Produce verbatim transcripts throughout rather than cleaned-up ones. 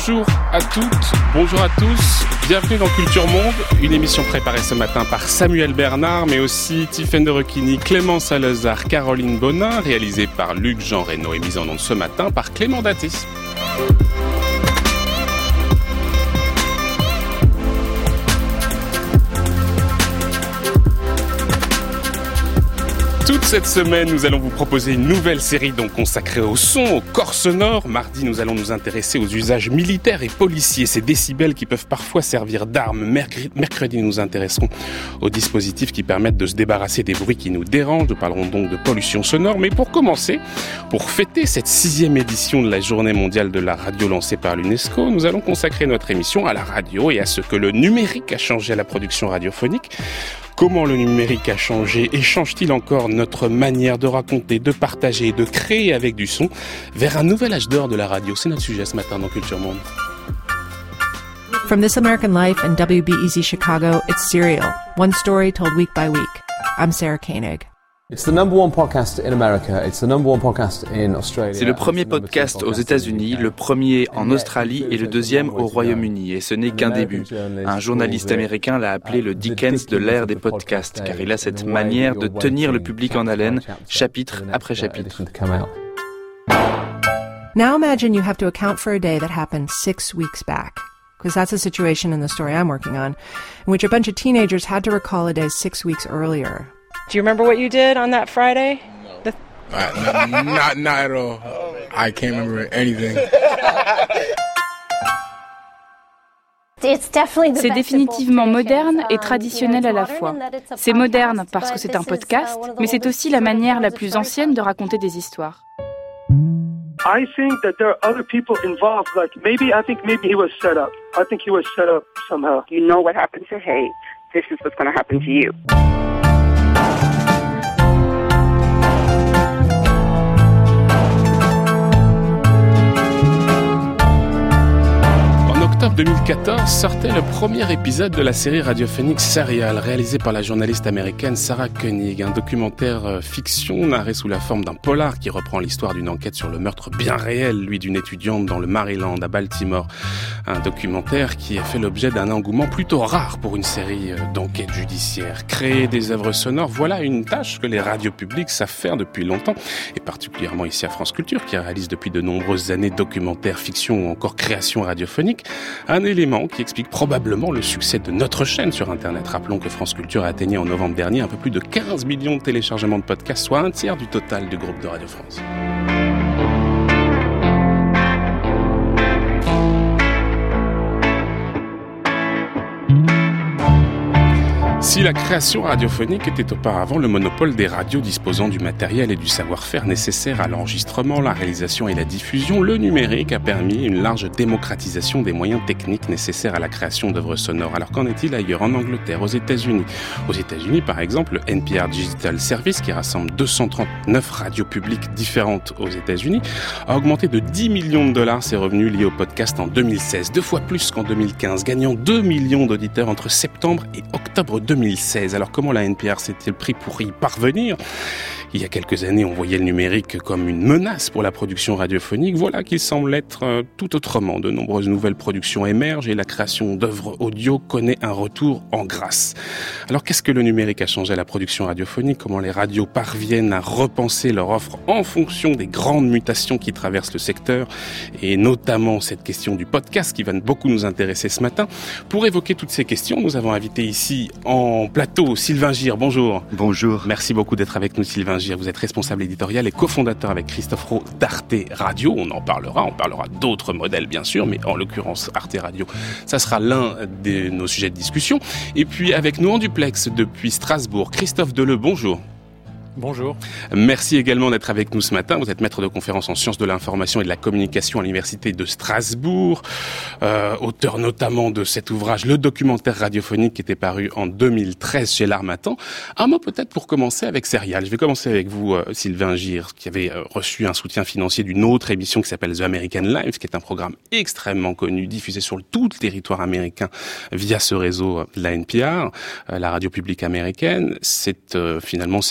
Bonjour à toutes, bonjour à tous, bienvenue dans Culture Monde, une émission préparée ce matin par Samuel Bernard, mais aussi Tiffaine de Recchini, Clément Salazar, Caroline Bonin, réalisée par Luc Jean Reynaud et mise en onde ce matin par Clément Daté. Toute cette semaine, nous allons vous proposer une nouvelle série donc consacrée au son, au corps sonore. Mardi, nous allons nous intéresser aux usages militaires et policiers, ces décibels qui peuvent parfois servir d'armes. Mercredi, nous nous intéresserons aux dispositifs qui permettent de se débarrasser des bruits qui nous dérangent. Nous parlerons donc de pollution sonore. Mais pour commencer, pour fêter cette sixième édition de la Journée mondiale de la radio lancée par l'UNESCO, nous allons consacrer notre émission à la radio et à ce que le numérique a changé à la production radiophonique. Comment le numérique a changé et change-t-il encore notre manière de raconter, de partager et de créer avec du son vers un nouvel âge d'or de la radio? C'est notre sujet ce matin dans Culture Monde. From This American Life and W B E Z Chicago, it's Serial, one story told week by week. I'm Sarah Koenig. It's the number one podcast in America. It's the number one podcast in Australia. C'est le premier podcast aux États-Unis, le premier en Australie et le deuxième au Royaume-Uni. Et ce n'est qu'un début. Un journaliste américain l'a appelé le Dickens de l'ère des podcasts, car il a cette manière de tenir le public en haleine, chapitre après chapitre. Now imagine you have to account for a day that happened six weeks back. Because that's a situation in the story I'm working on, in which a bunch of teenagers had to recall a day six weeks earlier. Do you remember what you did on that Friday? No. The... Uh, no, not, not at all. I can't remember anything. C'est définitivement moderne et traditionnel à la fois. C'est moderne parce que c'est un podcast, mais c'est aussi la manière la plus ancienne de raconter des histoires. I think that there are other people involved. Like maybe, I think maybe he was set up. I think he was set up somehow. You know what happened to Hay. This is what's going to happen to you. En octobre deux mille quatorze sortait le premier épisode de la série radiophonique Serial, réalisé par la journaliste américaine Sarah Koenig, un documentaire fiction narré sous la forme d'un polar qui reprend l'histoire d'une enquête sur le meurtre bien réel, lui, d'une étudiante dans le Maryland, à Baltimore. Un documentaire qui a fait l'objet d'un engouement plutôt rare pour une série d'enquêtes judiciaires. Créer des œuvres sonores, voilà une tâche que les radios publiques savent faire depuis longtemps, et particulièrement ici à France Culture, qui réalise depuis de nombreuses années documentaires, fiction ou encore création radiophonique. Un élément qui explique probablement le succès de notre chaîne sur Internet. Rappelons que France Culture a atteigné en novembre dernier un peu plus de quinze millions de téléchargements de podcasts, soit un tiers du total du groupe de Radio France. Si la création radiophonique était auparavant le monopole des radios disposant du matériel et du savoir-faire nécessaires à l'enregistrement, la réalisation et la diffusion, le numérique a permis une large démocratisation des moyens techniques nécessaires à la création d'œuvres sonores. Alors qu'en est-il ailleurs? En Angleterre, aux États-Unis. Aux États-Unis, par exemple, le N P R Digital Service, qui rassemble deux cent trente-neuf radios publiques différentes aux États-Unis, a augmenté de dix millions de dollars ses revenus liés au podcast en deux mille seize, deux fois plus qu'en deux mille quinze, gagnant deux millions d'auditeurs entre septembre et octobre deux mille seize. Alors comment la N P R s'est-elle pris pour y parvenir? Il y a quelques années, on voyait le numérique comme une menace pour la production radiophonique. Voilà qu'il semble être euh, tout autrement. De nombreuses nouvelles productions émergent et la création d'œuvres audio connaît un retour en grâce. Alors qu'est-ce que le numérique a changé à la production radiophonique? Comment les radios parviennent à repenser leur offre en fonction des grandes mutations qui traversent le secteur? Et notamment cette question du podcast qui va beaucoup nous intéresser ce matin. Pour évoquer toutes ces questions, nous avons invité ici en plateau Sylvain Gire. Bonjour. Bonjour. Merci beaucoup d'être avec nous, Sylvain Gire. Vous êtes responsable éditorial et cofondateur avec Christophe Roux d'Arte Radio. On en parlera, on parlera d'autres modèles bien sûr, mais en l'occurrence Arte Radio, ça sera l'un de nos sujets de discussion. Et puis avec nous en duplex depuis Strasbourg, Christophe Deleu, bonjour. Bonjour. Merci également d'être avec nous ce matin. Vous êtes maître de conférence en sciences de l'information et de la communication à l'Université de Strasbourg, euh, auteur notamment de cet ouvrage, le documentaire radiophonique qui était paru en deux mille treize chez l'Harmattan. Un mot peut-être pour commencer avec Serial. Je vais commencer avec vous, euh, Sylvain Gire, qui avait euh, reçu un soutien financier d'une autre émission qui s'appelle The American Life, qui est un programme extrêmement connu, diffusé sur tout le territoire américain via ce réseau de la N P R, euh, la radio publique américaine. C'est euh, finalement Serial, c'est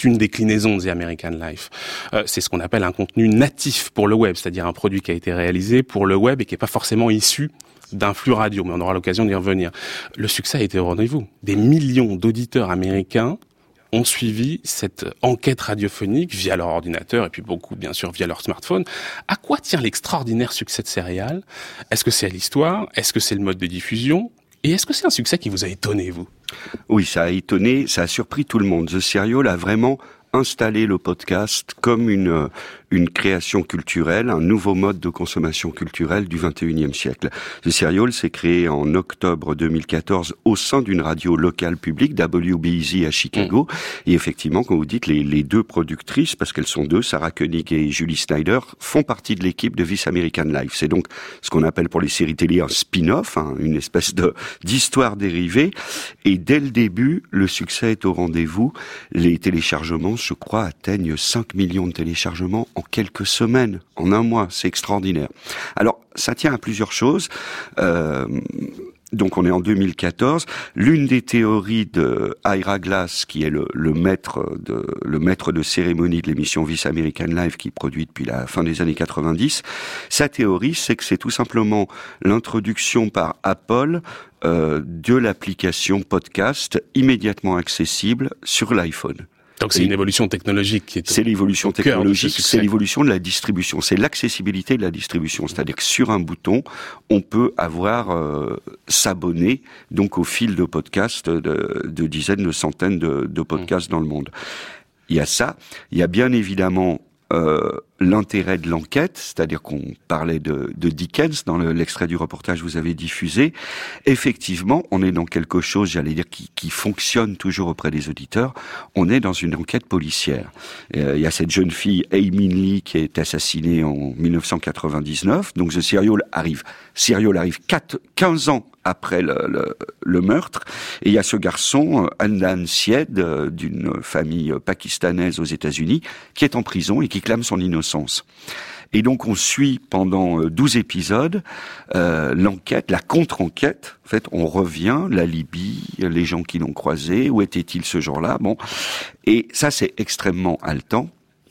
une déclinaison de The American Life. Euh, c'est ce qu'on appelle un contenu natif pour le web, c'est-à-dire un produit qui a été réalisé pour le web et qui n'est pas forcément issu d'un flux radio, mais on aura l'occasion d'y revenir. Le succès a été au rendez-vous. Des millions d'auditeurs américains ont suivi cette enquête radiophonique via leur ordinateur et puis beaucoup, bien sûr, via leur smartphone. À quoi tient l'extraordinaire succès de Serial ? Est-ce que c'est à l'histoire ? Est-ce que c'est le mode de diffusion ? Et est-ce que c'est un succès qui vous a étonné, vous ? Oui, ça a étonné, ça a surpris tout le monde. The Serial a vraiment installer le podcast comme une une création culturelle, un nouveau mode de consommation culturelle du vingt et unième siècle. The Serial s'est créé en octobre deux mille quatorze au sein d'une radio locale publique, W B E Z à Chicago. Mmh. Et effectivement, quand vous dites les, les deux productrices, parce qu'elles sont deux, Sarah Koenig et Julie Snyder, font partie de l'équipe de This American Life. C'est donc ce qu'on appelle pour les séries télé un spin-off, hein, une espèce de d'histoire dérivée. Et dès le début, le succès est au rendez-vous. Les téléchargements, je crois, atteignent cinq millions de téléchargements en quelques semaines, en un mois. C'est extraordinaire. Alors, ça tient à plusieurs choses. Euh, donc, on est en deux mille quatorze. L'une des théories de Ira Glass, qui est le, le maître de le maître de cérémonie de l'émission This American Life, qui produit depuis la fin des années quatre-vingt-dix, sa théorie, c'est que c'est tout simplement l'introduction par Apple euh, de l'application podcast immédiatement accessible sur l'iPhone. Donc c'est une évolution technologique qui est C'est l'évolution technologique, c'est l'évolution de la distribution, c'est l'accessibilité de la distribution. C'est-à-dire que sur un bouton, on peut avoir euh, s'abonner donc au fil de podcasts, de, de dizaines, de centaines de, de podcasts mmh. dans le monde. Il y a ça, il y a bien évidemment Euh, l'intérêt de l'enquête, c'est-à-dire qu'on parlait de, de Dickens dans le, l'extrait du reportage que vous avez diffusé. Effectivement, on est dans quelque chose, j'allais dire, qui, qui fonctionne toujours auprès des auditeurs. On est dans une enquête policière. Euh, il y a cette jeune fille, Amy Lee, qui est assassinée en dix-neuf cent quatre-vingt-dix-neuf. Donc, The Serial arrive. Serial arrive quatre, quinze ans après le, le, le meurtre. Et il y a ce garçon, Adnan Syed, d'une famille pakistanaise aux États-Unis, qui est en prison et qui clame son innocence. Et donc on suit pendant douze épisodes euh, l'enquête, la contre-enquête. En fait, on revient, la Libye, les gens qui l'ont croisé, où était-il ce jour-là ? Bon, et ça c'est extrêmement haletant.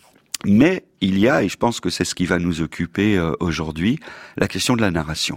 Mais il y a, et je pense que c'est ce qui va nous occuper euh, aujourd'hui, la question de la narration.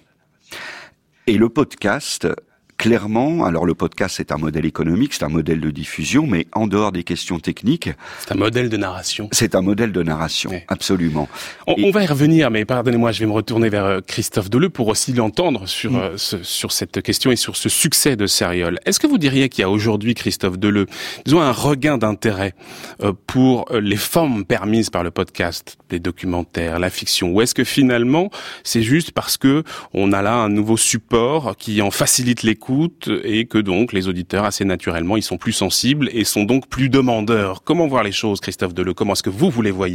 Et le podcast, clairement, alors le podcast c'est un modèle économique, c'est un modèle de diffusion, mais en dehors des questions techniques... C'est un modèle de narration. C'est un modèle de narration, oui. Absolument. On, Et... on va y revenir, mais pardonnez-moi, je vais me retourner vers Christophe Deleu pour aussi l'entendre sur, mmh. euh, ce, sur cette question et sur ce succès de Serial. Est-ce que vous diriez qu'il y a aujourd'hui, Christophe Deleu, disons un regain d'intérêt euh, pour euh, les formes permises par le podcast, les documentaires, la fiction, ou est-ce que finalement c'est juste parce que on a là un nouveau support qui en facilite l'écoute et que donc les auditeurs, assez naturellement, ils sont plus sensibles et sont donc plus demandeurs. Comment voir les choses, Christophe Deleu ? Comment est-ce que vous, vous les voyez ?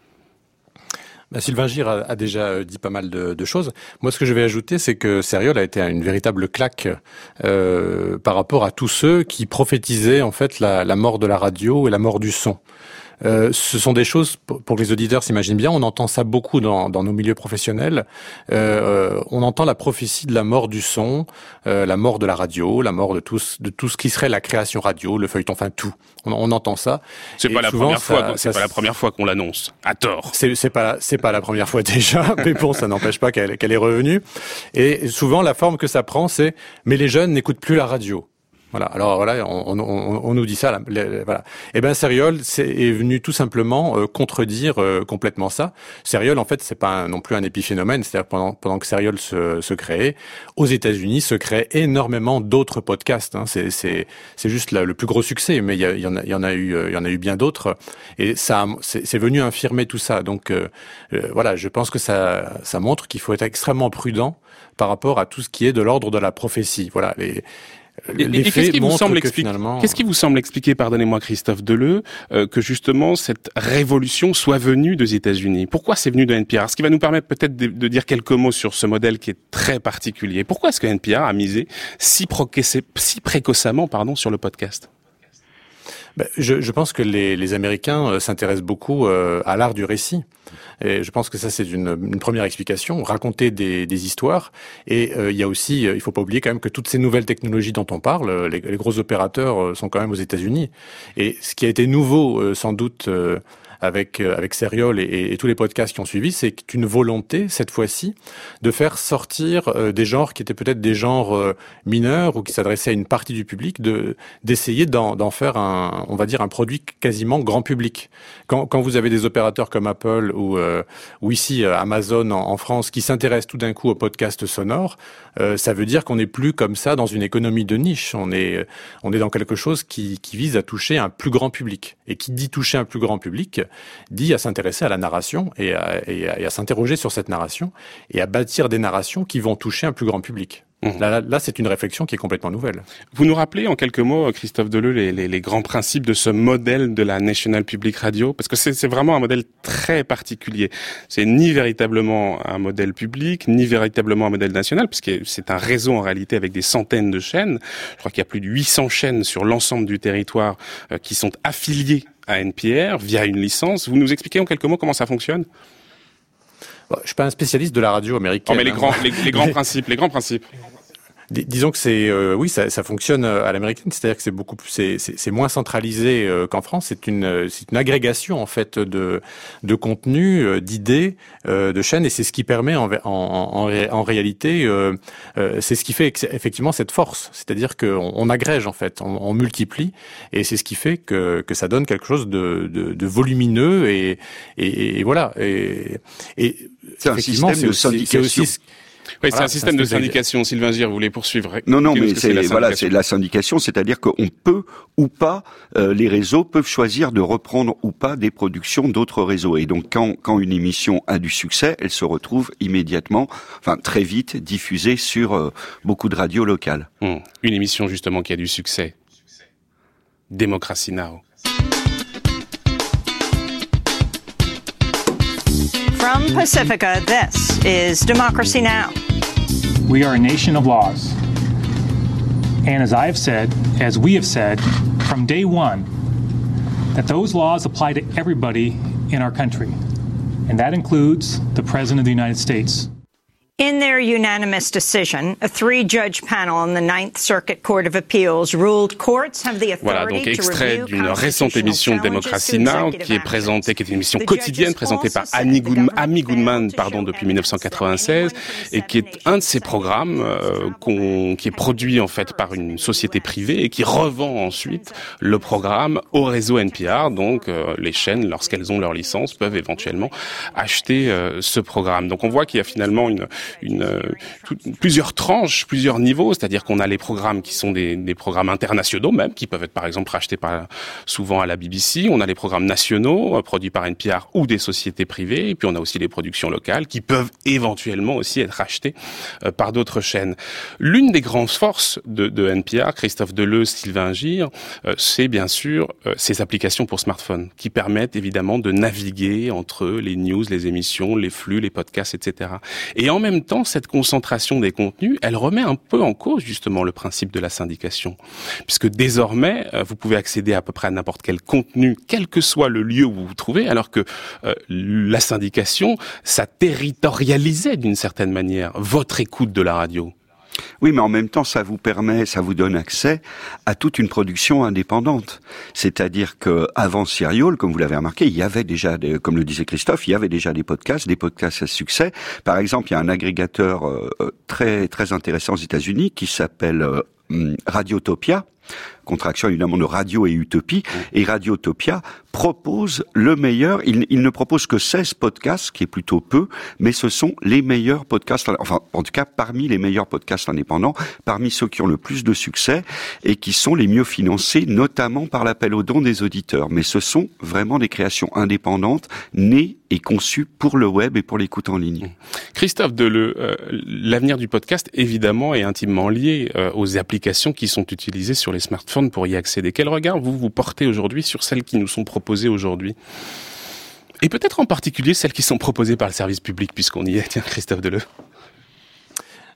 Bah, Sylvain Gire a, a déjà dit pas mal de, de choses. Moi, ce que je vais ajouter, c'est que Serial a été une véritable claque euh, par rapport à tous ceux qui prophétisaient en fait la, la mort de la radio et la mort du son. Euh, ce sont des choses, pour, pour que les auditeurs s'imaginent bien, on entend ça beaucoup dans, dans nos milieux professionnels. Euh, on entend la prophétie de la mort du son, euh, la mort de la radio, la mort de tout, de tout ce qui serait la création radio, le feuilleton, enfin tout. On, on entend ça. C'est pas la première ça, fois. C'est ça, pas la première fois qu'on l'annonce. À tort. C'est, c'est pas, c'est pas la première fois déjà, mais bon, ça n'empêche pas qu'elle, qu'elle est revenue. Et souvent, la forme que ça prend, c'est mais les jeunes n'écoutent plus la radio. Voilà. Alors voilà, on, on, on nous dit ça. Là, les, voilà. Et ben Serial c'est, est venu tout simplement euh, contredire euh, complètement ça. Serial, en fait, c'est pas un, non plus un épiphénomène. C'est-à-dire pendant pendant que Serial se, se créait, aux États-Unis se créaient énormément d'autres podcasts. Hein. C'est c'est c'est juste là, le plus gros succès, mais il y, y en a il y en a eu il y en a eu bien d'autres. Et ça c'est, c'est venu infirmer tout ça. Donc euh, euh, voilà, je pense que ça ça montre qu'il faut être extrêmement prudent par rapport à tout ce qui est de l'ordre de la prophétie. Voilà. Les Et, et qu'est-ce qui vous semble expliquer, finalement... qu'est-ce qui vous semble expliquer, pardonnez-moi Christophe Deleu, euh, que justement cette révolution soit venue des États-Unis ? Pourquoi c'est venu de N P R ? Ce qui va nous permettre peut-être de, de dire quelques mots sur ce modèle qui est très particulier. Pourquoi est-ce que N P R a misé si, proqué, si précocement pardon, sur le podcast ? Ben, je, je pense que les, les Américains euh, s'intéressent beaucoup euh, à l'art du récit. Et je pense que ça, c'est une, une première explication. Raconter des, des histoires. Et euh, il y a aussi, euh, il faut pas oublier quand même que toutes ces nouvelles technologies dont on parle, les, les gros opérateurs euh, sont quand même aux États-Unis. Et ce qui a été nouveau, euh, sans doute, euh, avec euh, avec Serial et, et, et tous les podcasts qui ont suivi, c'est une volonté cette fois-ci de faire sortir euh, des genres qui étaient peut-être des genres euh, mineurs ou qui s'adressaient à une partie du public, de d'essayer d'en, d'en faire un, on va dire un produit quasiment grand public. Quand quand vous avez des opérateurs comme Apple ou euh, ou ici euh, Amazon en, en France qui s'intéressent tout d'un coup aux podcasts sonores, euh, ça veut dire qu'on n'est plus comme ça dans une économie de niche. On est on est dans quelque chose qui qui vise à toucher un plus grand public. Et qui dit toucher un plus grand public dit à s'intéresser à la narration et à, et à, et à s'interroger sur cette narration et à bâtir des narrations qui vont toucher un plus grand public. Mmh. Là, là, là, c'est une réflexion qui est complètement nouvelle. Vous nous rappelez en quelques mots, Christophe Deleu, les, les, les grands principes de ce modèle de la National Public Radio? Parce que c'est, c'est vraiment un modèle très particulier. C'est ni véritablement un modèle public, ni véritablement un modèle national, puisque c'est un réseau en réalité avec des centaines de chaînes. Je crois qu'il y a plus de huit cents chaînes sur l'ensemble du territoire euh, qui sont affiliées à N P R via une licence. Vous nous expliquez en quelques mots comment ça fonctionne? Bon, je suis pas un spécialiste de la radio américaine. Oh, mais les grands, les, les grands principes, les grands principes. Dis, disons que c'est, euh, oui, ça, ça fonctionne à l'américaine, c'est-à-dire que c'est beaucoup plus, c'est, c'est, c'est moins centralisé euh, qu'en France. C'est une, c'est une agrégation en fait de, de contenus, euh, d'idées, euh, de chaînes, et c'est ce qui permet en, en, en, en réalité, euh, euh, c'est ce qui fait effectivement cette force, c'est-à-dire qu'on on agrège en fait, on, on multiplie, et c'est ce qui fait que, que ça donne quelque chose de, de, de volumineux et, et, et voilà. Et, et c'est un système de syndication. Oui, voilà, c'est un système de syndication. Sylvain Gire, vous voulez poursuivre? Non, non, mais c'est, c'est voilà, c'est la syndication, c'est-à-dire qu'on peut ou pas, euh, les réseaux peuvent choisir de reprendre ou pas des productions d'autres réseaux. Et donc, quand, quand une émission a du succès, elle se retrouve immédiatement, enfin très vite, diffusée sur euh, beaucoup de radios locales. Hum. Une émission justement qui a du succès. Democracy Now. From Pacifica, this is Democracy Now! We are a nation of laws. And as I have said, as we have said, from day one, that those laws apply to everybody in our country. And that includes the President of the United States. In their unanimous decision, a three-judge panel on the Ninth Circuit Court of Appeals ruled courts have the authority voilà, donc extrait d'une récente émission de Democracy Now qui est présentée, qui est une émission quotidienne présentée par Amy Goodman, Amy Goodman pardon, depuis dix-neuf cent quatre-vingt-seize et qui est un de ces programmes euh, qu'on, qui est produit en fait par une société privée et qui revend ensuite le programme au réseau N P R. Donc euh, les chaînes, lorsqu'elles ont leur licence, peuvent éventuellement acheter euh, ce programme. Donc on voit qu'il y a finalement une Une, tout, plusieurs tranches, plusieurs niveaux, c'est-à-dire qu'on a les programmes qui sont des, des programmes internationaux même, qui peuvent être par exemple rachetés par, souvent à la B B C, on a les programmes nationaux euh, produits par N P R ou des sociétés privées, et puis on a aussi les productions locales qui peuvent éventuellement aussi être rachetées euh, par d'autres chaînes. L'une des grandes forces de, de N P R, Christophe Deleu, Sylvain Gire, euh, c'est bien sûr euh, ces applications pour smartphone qui permettent évidemment de naviguer entre les news, les émissions, les flux, les podcasts, et cetera. Et en même temps, cette concentration des contenus, elle remet un peu en cause justement le principe de la syndication, puisque désormais, vous pouvez accéder à peu près à n'importe quel contenu, quel que soit le lieu où vous vous trouvez, alors que euh, la syndication, ça territorialisait d'une certaine manière votre écoute de la radio. Oui, mais en même temps, ça vous permet, ça vous donne accès à toute une production indépendante. C'est-à-dire que avant Serial, comme vous l'avez remarqué, il y avait déjà, des, comme le disait Christophe, il y avait déjà des podcasts, des podcasts à succès. Par exemple, il y a un agrégateur euh, très très intéressant aux États-Unis qui s'appelle euh, Radiotopia, contraction évidemment de radio et utopie, et Radiotopia propose le meilleur, il, il ne propose que seize podcasts, ce qui est plutôt peu, mais ce sont les meilleurs podcasts, enfin en tout cas parmi les meilleurs podcasts indépendants, parmi ceux qui ont le plus de succès et qui sont les mieux financés, notamment par l'appel aux dons des auditeurs. Mais ce sont vraiment des créations indépendantes, nées et conçues pour le web et pour l'écoute en ligne. Christophe Deleu, euh, l'avenir du podcast évidemment est intimement lié euh, aux applications qui sont utilisées sur les smartphones pour y accéder. Quel regard vous vous portez aujourd'hui sur celles qui nous sont proposées aujourd'hui ? Et peut-être en particulier celles qui sont proposées par le service public, puisqu'on y est. Tiens, Christophe Deleu.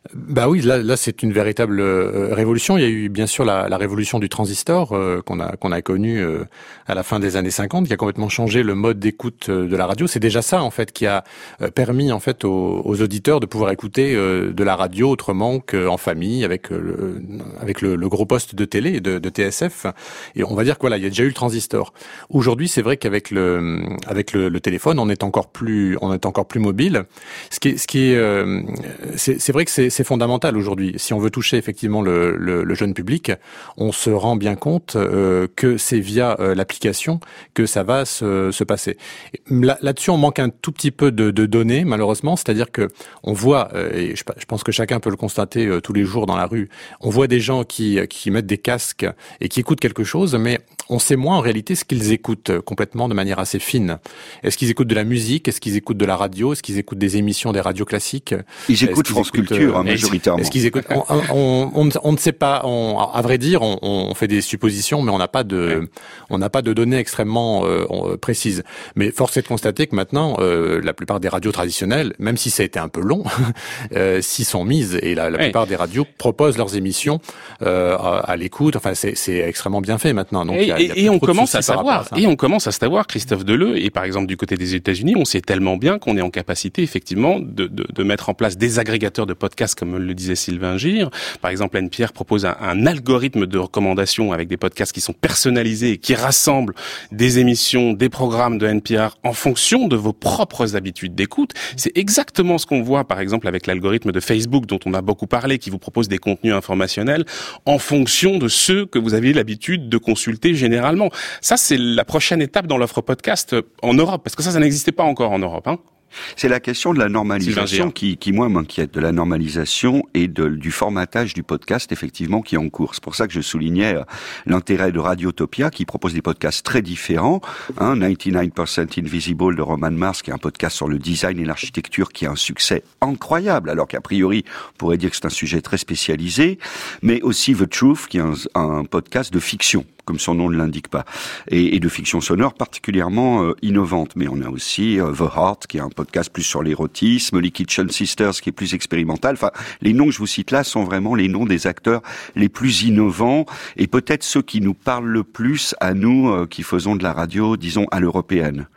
Bah oui, là, là c'est une véritable euh, révolution. Il y a eu bien sûr la, la révolution du transistor euh, qu'on a qu'on a connue euh, à la fin des années cinquante, qui a complètement changé le mode d'écoute euh, de la radio. C'est déjà ça en fait qui a euh, permis en fait aux, aux auditeurs de pouvoir écouter euh, de la radio autrement qu'en famille avec euh, le, avec le, le gros poste de télé de, de T S F. Et on va dire que voilà, il y a déjà eu le transistor. Aujourd'hui, c'est vrai qu'avec le avec le, le téléphone, on est encore plus on est encore plus mobile. Ce qui est, ce qui est euh, c'est, c'est vrai que c'est c'est fondamental aujourd'hui. Si on veut toucher effectivement le, le, le jeune public, on se rend bien compte euh, que c'est via euh, l'application que ça va se, se passer. Là, là-dessus, on manque un tout petit peu de, de données, malheureusement. C'est-à-dire que on voit, euh, et je, je pense que chacun peut le constater euh, tous les jours dans la rue, on voit des gens qui, qui mettent des casques et qui écoutent quelque chose, mais on sait moins en réalité ce qu'ils écoutent complètement de manière assez fine. Est-ce qu'ils écoutent de la musique? Est-ce qu'ils écoutent de la radio? Est-ce qu'ils écoutent des émissions des radios classiques? Ils écoutent France écoutent, Culture, euh, hein, majoritairement. Est-ce qu'ils écoutent on, on, on, on ne sait pas. On, à vrai dire, on, on fait des suppositions, mais on n'a pas de, ouais. on n'a pas de données extrêmement euh, précises. Mais force est de constater que maintenant, euh, la plupart des radios traditionnelles, même si ça a été un peu long, euh, s'y sont mises et la, la ouais. plupart des radios proposent leurs émissions euh, à, à l'écoute. Enfin, c'est, c'est extrêmement bien fait maintenant. Donc, et, il y a, il y a et on commence à savoir. À et on commence à savoir, Christophe Deleu, et par exemple du côté des États-Unis, on sait tellement bien qu'on est en capacité effectivement de, de, de mettre en place des agrégateurs de podcasts, comme le disait Sylvain Gire. Par exemple, N P R propose un, un algorithme de recommandation avec des podcasts qui sont personnalisés et qui rassemblent des émissions, des programmes de N P R en fonction de vos propres habitudes d'écoute. C'est exactement ce qu'on voit, par exemple, avec l'algorithme de Facebook dont on a beaucoup parlé, qui vous propose des contenus informationnels en fonction de ceux que vous avez l'habitude de consulter généralement. Ça, c'est la prochaine étape dans l'offre podcast en Europe, parce que ça, ça n'existait pas encore en Europe, hein. C'est la question de la normalisation qui, qui moi m'inquiète, de la normalisation et de, du formatage du podcast effectivement qui est en cours. C'est pour ça que je soulignais l'intérêt de Radiotopia qui propose des podcasts très différents. Hein, quatre-vingt-dix-neuf pour cent Invisible de Roman Mars qui est un podcast sur le design et l'architecture qui a un succès incroyable alors qu'a priori on pourrait dire que c'est un sujet très spécialisé. Mais aussi The Truth qui est un, un podcast de fiction, comme son nom ne l'indique pas, et, et de fiction sonore particulièrement euh, innovante. Mais on a aussi euh, The Heart, qui est un podcast plus sur l'érotisme, les Kitchen Sisters, qui est plus expérimental. Enfin, les noms que je vous cite là sont vraiment les noms des acteurs les plus innovants, et peut-être ceux qui nous parlent le plus à nous, euh, qui faisons de la radio, disons, à l'européenne.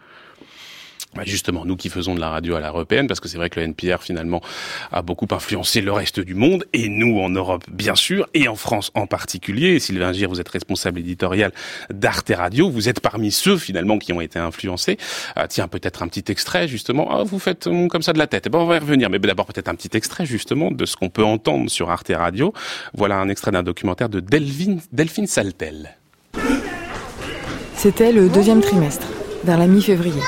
Bah justement, nous qui faisons de la radio à l'européenne, parce que c'est vrai que le N P R finalement a beaucoup influencé le reste du monde, et nous en Europe bien sûr, et en France en particulier. Sylvain Gire, vous êtes responsable éditorial d'Arte Radio, vous êtes parmi ceux finalement qui ont été influencés. Euh, tiens, peut-être un petit extrait justement. Ah, vous faites hum, comme ça de la tête. Eh ben, on va y revenir, mais d'abord peut-être un petit extrait justement de ce qu'on peut entendre sur Arte Radio. Voilà un extrait d'un documentaire de Delphine, Delphine Saltel. C'était le deuxième trimestre, vers la mi-février.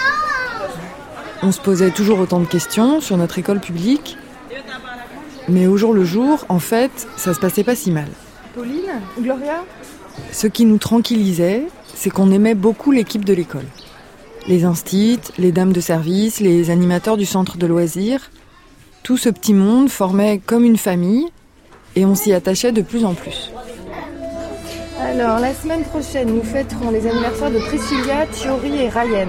On se posait toujours autant de questions sur notre école publique. Mais au jour le jour, en fait, ça se passait pas si mal. Pauline, Gloria ? Ce qui nous tranquillisait, c'est qu'on aimait beaucoup l'équipe de l'école. Les instits, les dames de service, les animateurs du centre de loisirs. Tout ce petit monde formait comme une famille et on s'y attachait de plus en plus. Alors, la semaine prochaine, nous fêterons les anniversaires de Priscilla, Thiori et Ryan.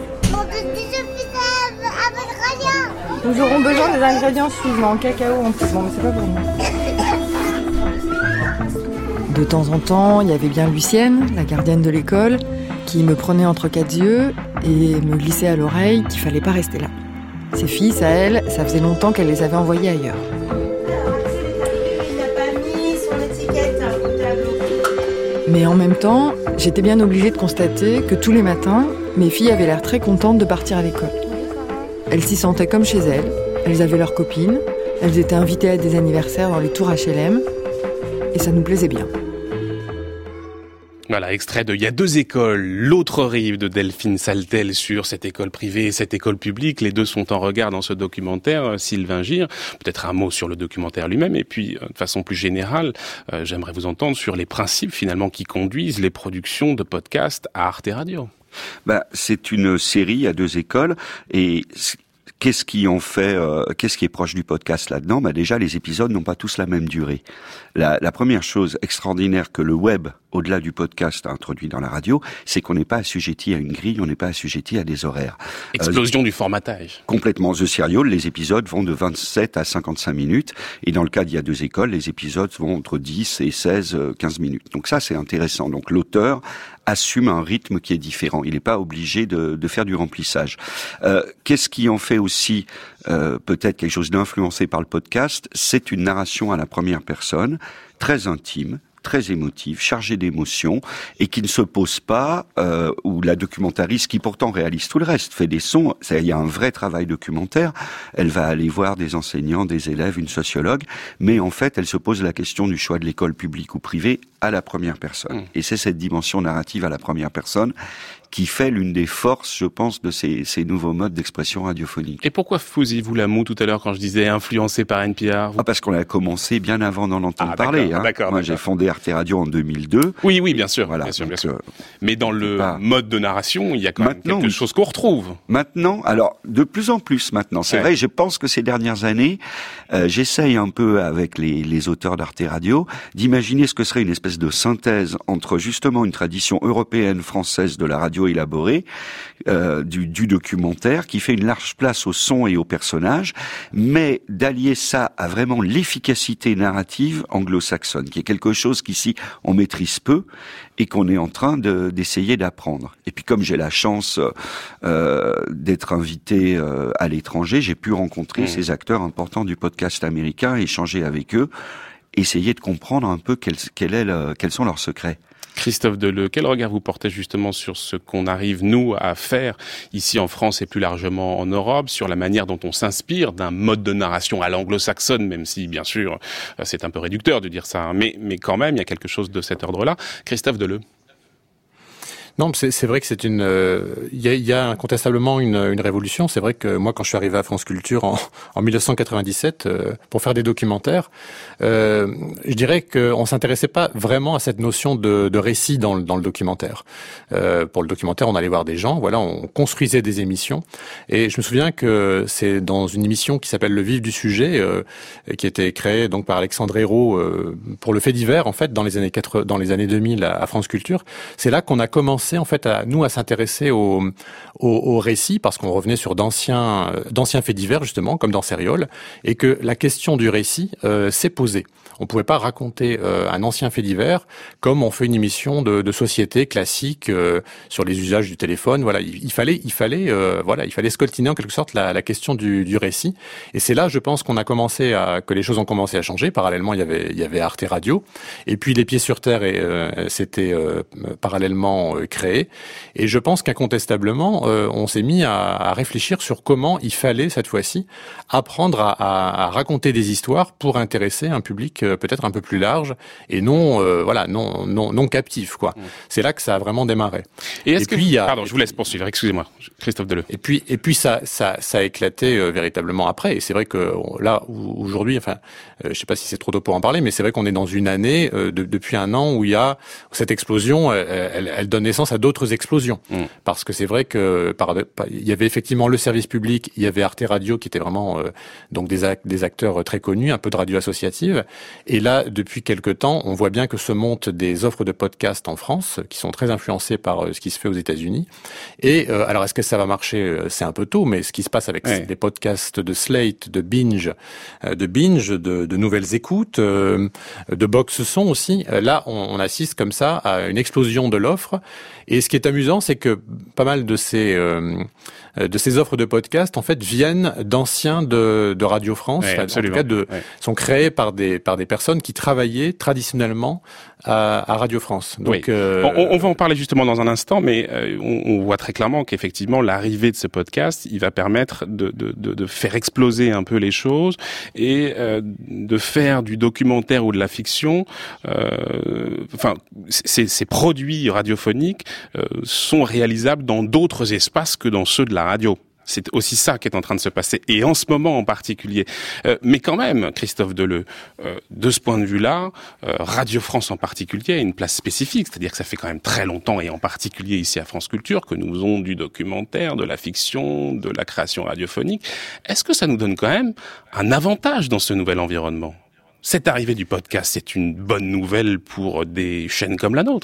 Nous aurons besoin des ingrédients suivants, cacao en plus, bon mais c'est pas pour nous. De temps en temps, il y avait bien Lucienne, la gardienne de l'école, qui me prenait entre quatre yeux et me glissait à l'oreille qu'il fallait pas rester là. Ses fils, à elle, ça faisait longtemps qu'elle les avait envoyés ailleurs. Il n'a pas mis son étiquette au tableau. Mais en même temps, j'étais bien obligée de constater que tous les matins, mes filles avaient l'air très contentes de partir à l'école. Elles s'y sentaient comme chez elles, elles avaient leurs copines, elles étaient invitées à des anniversaires dans les tours H L M, et ça nous plaisait bien. Voilà, extrait de « Il y a deux écoles, l'autre rive » de Delphine Saltel sur cette école privée et cette école publique. Les deux sont en regard dans ce documentaire. Sylvain Gire, peut-être un mot sur le documentaire lui-même, et puis de façon plus générale, euh, j'aimerais vous entendre sur les principes finalement qui conduisent les productions de podcasts à Arte Radio. Bah, c'est une série à deux écoles, et Qu'est-ce qui en fait, euh, qu'est-ce qui est proche du podcast là-dedans? Bah déjà, les épisodes n'ont pas tous la même durée. La, la première chose extraordinaire que le web, au-delà du podcast, a introduit dans la radio, c'est qu'on n'est pas assujetti à une grille, on n'est pas assujetti à des horaires. Explosion euh, du formatage. Complètement. The Serial, les épisodes vont de vingt-sept à cinquante-cinq minutes, et dans le cas d'il y a deux écoles, les épisodes vont entre dix et seize, quinze minutes. Donc ça, c'est intéressant. Donc l'auteur assume un rythme qui est différent. Il n'est pas obligé de, de faire du remplissage. Euh, qu'est-ce qui en fait aussi euh, peut-être quelque chose d'influencé par le podcast? C'est une narration à la première personne, très intime, très émotive, chargée d'émotions, et qui ne se pose pas, euh, ou la documentariste, qui pourtant réalise tout le reste, fait des sons, il y a un vrai travail documentaire, elle va aller voir des enseignants, des élèves, une sociologue, mais en fait, elle se pose la question du choix de l'école publique ou privée à la première personne. Mmh. Et c'est cette dimension narrative à la première personne qui fait l'une des forces, je pense, de ces, ces nouveaux modes d'expression radiophonique. Et pourquoi faisiez-vous la moue tout à l'heure quand je disais influencé par N P R? Ah, parce qu'on a commencé bien avant d'en entendre ah, parler. D'accord, hein. d'accord, Moi, d'accord. j'ai fondé Arte Radio en deux mille deux. Oui, oui, bien sûr, voilà, bien sûr, donc, bien sûr. Euh, Mais dans le pas... mode de narration, il y a quand même quelque chose qu'on retrouve. Maintenant, alors, de plus en plus maintenant. C'est ouais. vrai, je pense que ces dernières années, euh, j'essaye un peu avec les, les auteurs d'Arte Radio d'imaginer ce que serait une espèce de synthèse entre justement une tradition européenne, française de la radio élaborée, Euh, du, du documentaire, qui fait une large place au son et aux personnages, mais d'allier ça à vraiment l'efficacité narrative anglo-saxonne, qui est quelque chose qu'ici on maîtrise peu et qu'on est en train de, d'essayer d'apprendre. Et puis comme j'ai la chance euh, d'être invité euh, à l'étranger, j'ai pu rencontrer mmh. ces acteurs importants du podcast américain, échanger avec eux, essayer de comprendre un peu quel, quel est le, quels sont leurs secrets. Christophe Deleu, quel regard vous portez justement sur ce qu'on arrive, nous, à faire ici en France et plus largement en Europe, sur la manière dont on s'inspire d'un mode de narration à l'anglo-saxonne, même si, bien sûr, c'est un peu réducteur de dire ça, hein, mais, mais quand même, il y a quelque chose de cet ordre-là. Christophe Deleu. Non, c'est, c'est vrai que c'est une, il euh, y, a, y a incontestablement une, une révolution. C'est vrai que moi, quand je suis arrivé à France Culture en, en dix-neuf cent quatre-vingt-dix-sept euh, pour faire des documentaires, euh, je dirais qu'on s'intéressait pas vraiment à cette notion de, de récit dans le, dans le documentaire. Euh, pour le documentaire, on allait voir des gens, voilà, on construisait des émissions. Et je me souviens que c'est dans une émission qui s'appelle Le Vif du Sujet, euh, qui était créée donc par Alexandre Hérault euh, pour le fait divers, en fait, dans les années quatre, dans les années deux mille à, à France Culture. C'est là qu'on a commencé en fait à nous à s'intéresser au, au, au récit, parce qu'on revenait sur d'anciens d'anciens faits divers justement, comme dans Serial, et que la question du récit euh, s'est posée. On pouvait pas raconter euh, un ancien fait divers comme on fait une émission de, de société classique euh, sur les usages du téléphone. Voilà, il, il fallait, il fallait, euh, voilà, il fallait scoltiner en quelque sorte la, la question du, du récit. Et c'est là, je pense, qu'on a commencé à que les choses ont commencé à changer. Parallèlement, il y avait, il y avait Arte Radio, et puis Les Pieds sur Terre, et euh, c'était euh, parallèlement euh, créé. Et je pense qu'incontestablement, euh, on s'est mis à, à réfléchir sur comment il fallait cette fois-ci apprendre à, à, à raconter des histoires pour intéresser un public peut-être un peu plus large et non euh, voilà non non non captif quoi. Mmh. C'est là que ça a vraiment démarré. Et est-ce et que puis, vous... il y a... pardon, je vous laisse poursuivre. Excusez-moi, Christophe Deleu. Et puis et puis ça ça ça a éclaté euh, véritablement après. Et c'est vrai que là aujourd'hui, enfin, euh, je sais pas si c'est trop tôt pour en parler, mais c'est vrai qu'on est dans une année euh, de, depuis un an où il y a cette explosion. Elle, elle, elle donne naissance à d'autres explosions mmh. parce que c'est vrai que par, il y avait effectivement le service public, il y avait Arte Radio qui était vraiment euh, donc des act, des acteurs très connus, un peu de radio associative. Et là, depuis quelque temps, on voit bien que se montent des offres de podcasts en France qui sont très influencées par euh, ce qui se fait aux États-Unis. Et euh, alors, est-ce que ça va marcher? C'est un peu tôt, mais ce qui se passe avec ouais. des podcasts de Slate, de Binge, euh, de Binge, de, de Nouvelles Écoutes, euh, de Box Son aussi, euh, là, on, on assiste comme ça à une explosion de l'offre. Et ce qui est amusant, c'est que pas mal de ces euh, de ces offres de podcasts, en fait, viennent d'anciens de, de Radio France, ouais, en tout cas, de, ouais. sont créés par des par des personnes qui travaillaient traditionnellement à, à Radio France. Donc, oui. euh... on, on va en parler justement dans un instant, mais euh, on, on voit très clairement qu'effectivement l'arrivée de ce podcast, il va permettre de, de, de, de faire exploser un peu les choses et euh, de faire du documentaire ou de la fiction. Euh, enfin, ces, ces produits radiophoniques euh, sont réalisables dans d'autres espaces que dans ceux de la radio. C'est aussi ça qui est en train de se passer, et en ce moment en particulier. Euh, mais quand même, Christophe Deleu, euh, de ce point de vue-là, euh, Radio France en particulier a une place spécifique, c'est-à-dire que ça fait quand même très longtemps, et en particulier ici à France Culture, que nous faisons du documentaire, de la fiction, de la création radiophonique. Est-ce que ça nous donne quand même un avantage dans ce nouvel environnement ? Cette arrivée du podcast, c'est une bonne nouvelle pour des chaînes comme la nôtre ?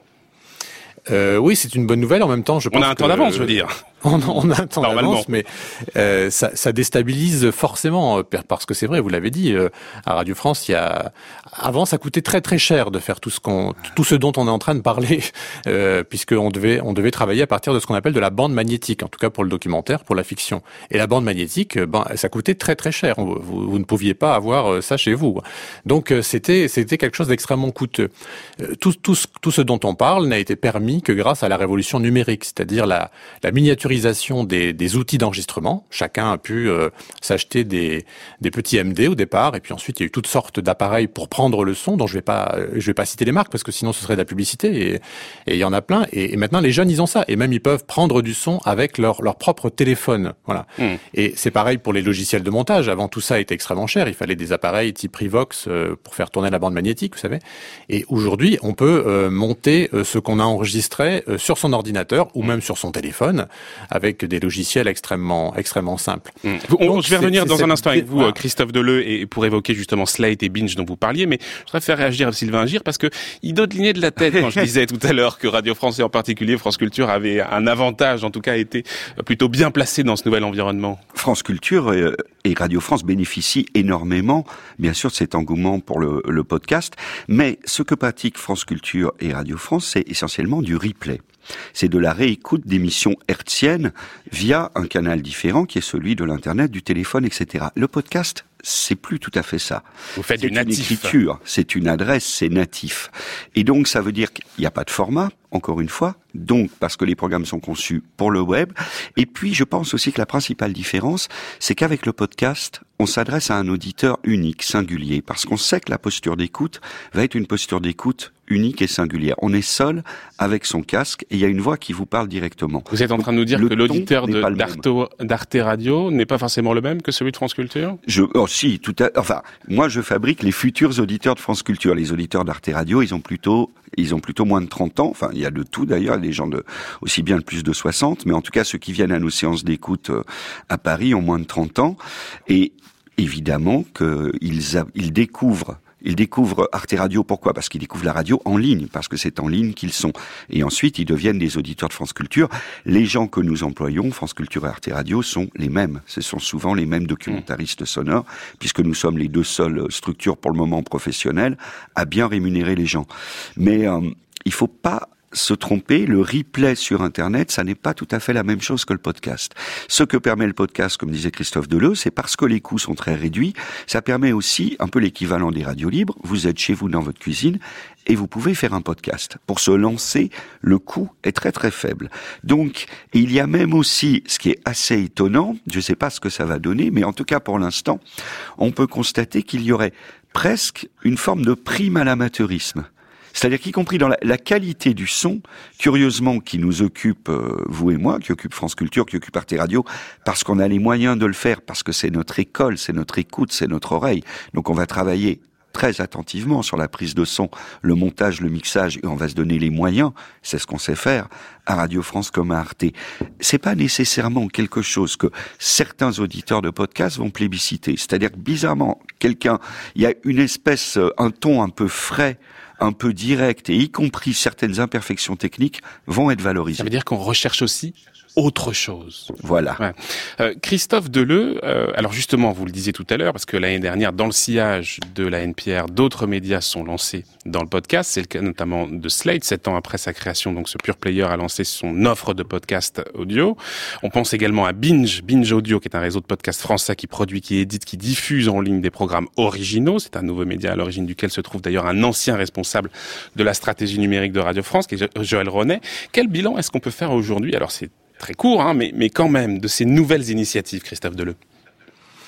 Euh, oui, c'est une bonne nouvelle. En même temps, je pense on a un temps d'avance, je veux dire. On, on a un temps d'avance, mais euh, ça, ça déstabilise forcément, parce que c'est vrai, vous l'avez dit, euh, à Radio France, il y a avant ça coûtait très très cher de faire tout ce qu'on, tout ce dont on est en train de parler, euh, puisque on devait on devait travailler à partir de ce qu'on appelle de la bande magnétique, en tout cas pour le documentaire, pour la fiction. Et la bande magnétique, ben ça coûtait très très cher. Vous, vous ne pouviez pas avoir ça chez vous. Donc c'était c'était quelque chose d'extrêmement coûteux. Tout tout tout ce dont on parle n'a été permis que grâce à la révolution numérique, c'est-à-dire la la miniaturisation Des, des outils d'enregistrement. Chacun a pu euh, s'acheter des, des petits M D au départ, et puis ensuite il y a eu toutes sortes d'appareils pour prendre le son, dont je vais pas, je vais pas citer les marques parce que sinon ce serait de la publicité, et, et il y en a plein. Et, et maintenant les jeunes ils ont ça, et même ils peuvent prendre du son avec leur leur propre téléphone. Voilà. Mmh. Et c'est pareil pour les logiciels de montage. Avant tout ça était extrêmement cher. Il fallait des appareils type Revox euh, pour faire tourner la bande magnétique, vous savez. Et aujourd'hui on peut euh, monter euh, ce qu'on a enregistré euh, sur son ordinateur ou même sur son téléphone, avec des logiciels extrêmement extrêmement simples. Mmh. On, Donc, je vais revenir dans un instant avec vous, voilà. Christophe Deleu, et pour évoquer justement Slate et Binge dont vous parliez, mais je voudrais faire réagir Sylvain Agir parce que il dodelinait de la tête quand je disais tout à l'heure que Radio France et en particulier France Culture avait un avantage, en tout cas été plutôt bien placé dans ce nouvel environnement. France Culture et Radio France bénéficient énormément, bien sûr, de cet engouement pour le, le podcast, mais ce que pratiquent France Culture et Radio France, c'est essentiellement du replay. C'est de la réécoute d'émissions hertziennes via un canal différent qui est celui de l'internet, du téléphone, et cetera. Le podcast, c'est plus tout à fait ça. Vous faites c'est du natif. C'est une écriture, c'est une adresse, c'est natif. Et donc ça veut dire qu'il n'y a pas de format, encore une fois, donc parce que les programmes sont conçus pour le web. Et puis je pense aussi que la principale différence, c'est qu'avec le podcast, on s'adresse à un auditeur unique, singulier, parce qu'on sait que la posture d'écoute va être une posture d'écoute unique et singulière. On est seul avec son casque et il y a une voix qui vous parle directement. Vous êtes en train de nous dire le que l'auditeur de, d'Arto, d'Arte Radio n'est pas forcément le même que celui de France Culture ? Je, oh si, tout à, enfin, moi je fabrique les futurs auditeurs de France Culture. Les auditeurs d'Arte Radio, ils ont plutôt, ils ont plutôt moins de trente ans. Enfin, il y a de tout d'ailleurs, des gens de, aussi bien de plus de soixante, mais en tout cas ceux qui viennent à nos séances d'écoute à Paris ont moins de trente ans. Et évidemment qu'ils a, ils découvrent Ils découvrent Arte Radio, pourquoi ? Parce qu'ils découvrent la radio en ligne, parce que c'est en ligne qu'ils sont. Et ensuite, ils deviennent des auditeurs de France Culture. Les gens que nous employons, France Culture et Arte Radio, sont les mêmes. Ce sont souvent les mêmes documentaristes sonores, puisque nous sommes les deux seules structures, pour le moment professionnelles, à bien rémunérer les gens. Mais euh, il faut pas se tromper, le replay sur Internet, ça n'est pas tout à fait la même chose que le podcast. Ce que permet le podcast, comme disait Christophe Deleu, c'est parce que les coûts sont très réduits, ça permet aussi un peu l'équivalent des radios libres. Vous êtes chez vous dans votre cuisine et vous pouvez faire un podcast. Pour se lancer, le coût est très très faible. Donc, il y a même aussi, ce qui est assez étonnant, je ne sais pas ce que ça va donner, mais en tout cas pour l'instant, on peut constater qu'il y aurait presque une forme de prime à l'amateurisme. C'est-à-dire qu'y compris dans la, la qualité du son, curieusement, qui nous occupe, euh, vous et moi, qui occupe France Culture, qui occupe Arte Radio, parce qu'on a les moyens de le faire, parce que c'est notre école, c'est notre écoute, c'est notre oreille. Donc on va travailler très attentivement sur la prise de son, le montage, le mixage, et on va se donner les moyens, c'est ce qu'on sait faire, à Radio France comme à Arte. C'est pas nécessairement quelque chose que certains auditeurs de podcasts vont plébisciter. C'est-à-dire que bizarrement, quelqu'un, il y a une espèce, un ton un peu frais, un peu direct, et y compris certaines imperfections techniques vont être valorisées. Ça veut dire qu'on recherche aussi autre chose. Voilà. Ouais. Euh, Christophe Deleu, euh, alors justement, vous le disiez tout à l'heure, parce que l'année dernière, dans le sillage de la N P R, d'autres médias sont lancés dans le podcast. C'est le cas notamment de Slate. Sept ans après sa création, donc ce pure player a lancé son offre de podcast audio. On pense également à Binge, Binge Audio, qui est un réseau de podcasts français qui produit, qui édite, qui diffuse en ligne des programmes originaux. C'est un nouveau média à l'origine duquel se trouve d'ailleurs un ancien responsable de la stratégie numérique de Radio France, qui est Joël Ronet. Quel bilan est-ce qu'on peut faire aujourd'hui ? Alors c'est très court, hein, mais, mais quand même, de ces nouvelles initiatives, Christophe Deleu.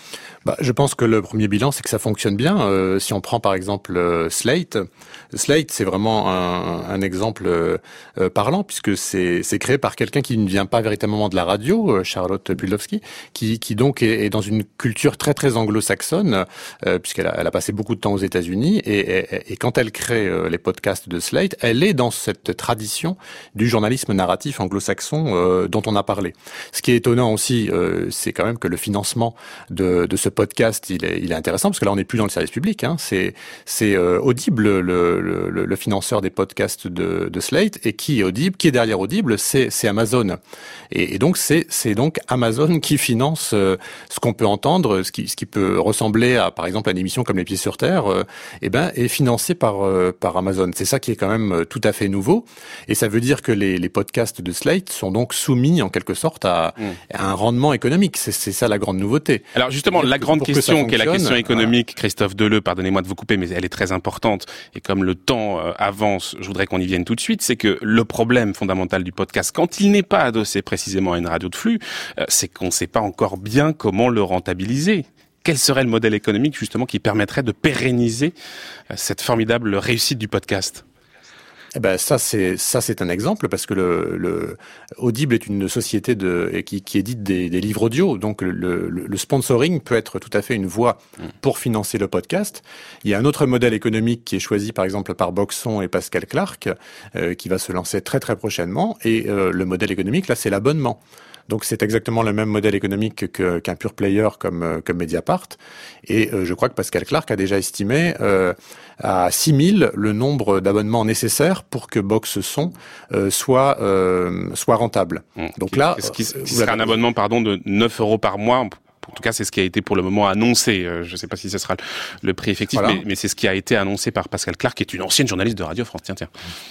Bah, je pense que le premier bilan, c'est que ça fonctionne bien. Euh, si on prend par exemple euh, Slate, Slate, c'est vraiment un, un exemple euh, parlant puisque c'est, c'est créé par quelqu'un qui ne vient pas véritablement de la radio, euh, Charlotte Pudlowski, qui, qui donc est, est dans une culture très très anglo-saxonne, euh, puisqu'elle a, elle a passé beaucoup de temps aux États-Unis, et, et, et quand elle crée euh, les podcasts de Slate, elle est dans cette tradition du journalisme narratif anglo-saxon euh, dont on a parlé. Ce qui est étonnant aussi, euh, c'est quand même que le financement de, de ce podcast, il est, il est intéressant parce que là, on n'est plus dans le service public. Hein. C'est, c'est euh, Audible, le, le, le financeur des podcasts de, de Slate, et qui est Audible, qui est derrière Audible, c'est, c'est Amazon. Et, et donc, c'est, c'est donc Amazon qui finance euh, ce qu'on peut entendre, ce qui, ce qui peut ressembler à, par exemple, à une émission comme Les Pieds sur Terre, euh, et ben, est financé par euh, par Amazon. C'est ça qui est quand même tout à fait nouveau. Et ça veut dire que les, les podcasts de Slate sont donc soumis en quelque sorte à, mmh. à un rendement économique. C'est, c'est ça la grande nouveauté. Alors justement, la grande question, qui est la question économique, voilà. Christophe Deleu, pardonnez-moi de vous couper, mais elle est très importante. Et comme le temps euh, avance, je voudrais qu'on y vienne tout de suite. C'est que le problème fondamental du podcast, quand il n'est pas adossé précisément à une radio de flux, euh, c'est qu'on ne sait pas encore bien comment le rentabiliser. Quel serait le modèle économique justement qui permettrait de pérenniser euh, cette formidable réussite du podcast ? Eh ben ça c'est ça c'est un exemple parce que le, le Audible est une société de qui, qui édite des, des livres audio, donc le, le, le sponsoring peut être tout à fait une voie pour financer le podcast. Il y a un autre modèle économique qui est choisi par exemple par Boxon et Pascal Clark euh, qui va se lancer très très prochainement, et euh, le modèle économique là c'est l'abonnement. Donc c'est exactement le même modèle économique que, qu'un pure player comme, comme Mediapart. Et euh, je crois que Pascal Clark a déjà estimé euh, à six mille le nombre d'abonnements nécessaires pour que Boxson euh, soit, euh, soit rentable. Mmh. Donc là, ce qui, ce qui serait un abonnement pardon, de neuf euros par mois. En tout cas, c'est ce qui a été pour le moment annoncé. Je ne sais pas si ce sera le prix effectif, voilà. mais, mais c'est ce qui a été annoncé par Pascal Clark, qui est une ancienne journaliste de Radio France. Tiens, tiens.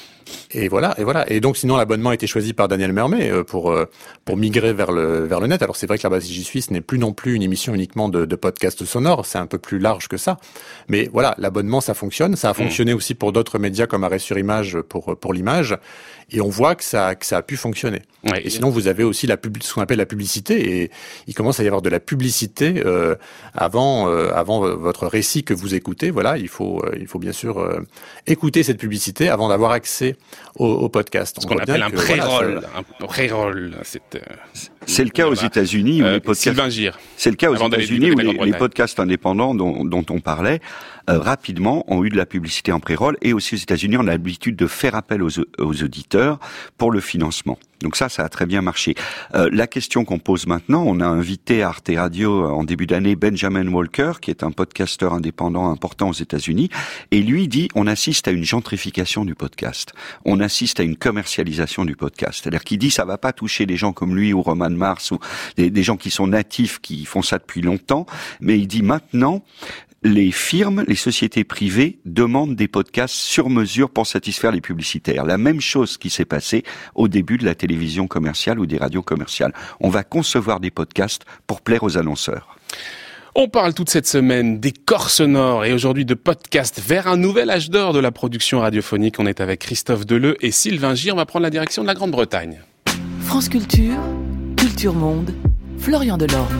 Et voilà, et voilà. Et donc, sinon, l'abonnement a été choisi par Daniel Mermet pour pour migrer vers le vers le net. Alors, c'est vrai que là-bas, si j'y suis, ce n'est plus non plus une émission uniquement de, de podcast sonore. C'est un peu plus large que ça. Mais voilà, l'abonnement, ça fonctionne. Ça a fonctionné mmh. aussi pour d'autres médias comme Arrêt sur Image pour pour l'image. Et on voit que ça que ça a pu fonctionner. Ouais, et sinon, vous avez aussi la pub, ce qu'on appelle la publicité. Et il commence à y avoir de la publicité euh, avant euh, avant votre récit que vous écoutez. Voilà, il faut euh, il faut bien sûr euh, écouter cette publicité avant d'avoir accès au, au podcast. Ce qu'on appelle un que, pré-roll. Voilà, un pré-roll. C'est, euh, c'est le cas aux États-Unis où euh, les podcasts. Sylvain Gir. C'est le cas aux États-Unis où les, les podcasts indépendants dont, dont on parlait euh, rapidement ont eu de la publicité en pré-roll, et aussi aux États-Unis on a l'habitude de faire appel aux, aux auditeurs pour le financement. Donc ça, ça a très bien marché. Euh, la question qu'on pose maintenant, on a invité à Arte Radio en début d'année Benjamin Walker, qui est un podcasteur indépendant important aux États-Unis, et lui dit on assiste à une gentrification du podcast. On assiste à une commercialisation du podcast. C'est-à-dire qu'il dit ça va pas toucher des gens comme lui ou Roman Mars ou des, des gens qui sont natifs, qui font ça depuis longtemps, mais il dit maintenant les firmes, les sociétés privées demandent des podcasts sur mesure pour satisfaire les publicitaires. La même chose qui s'est passée au début de la télévision commerciale ou des radios commerciales. On va concevoir des podcasts pour plaire aux annonceurs. On parle toute cette semaine des corps sonores et aujourd'hui de podcasts vers un nouvel âge d'or de la production radiophonique. On est avec Christophe Deleu et Sylvain Gir. On va prendre la direction de la Grande-Bretagne. France Culture, Culture Monde, Florian Delorme.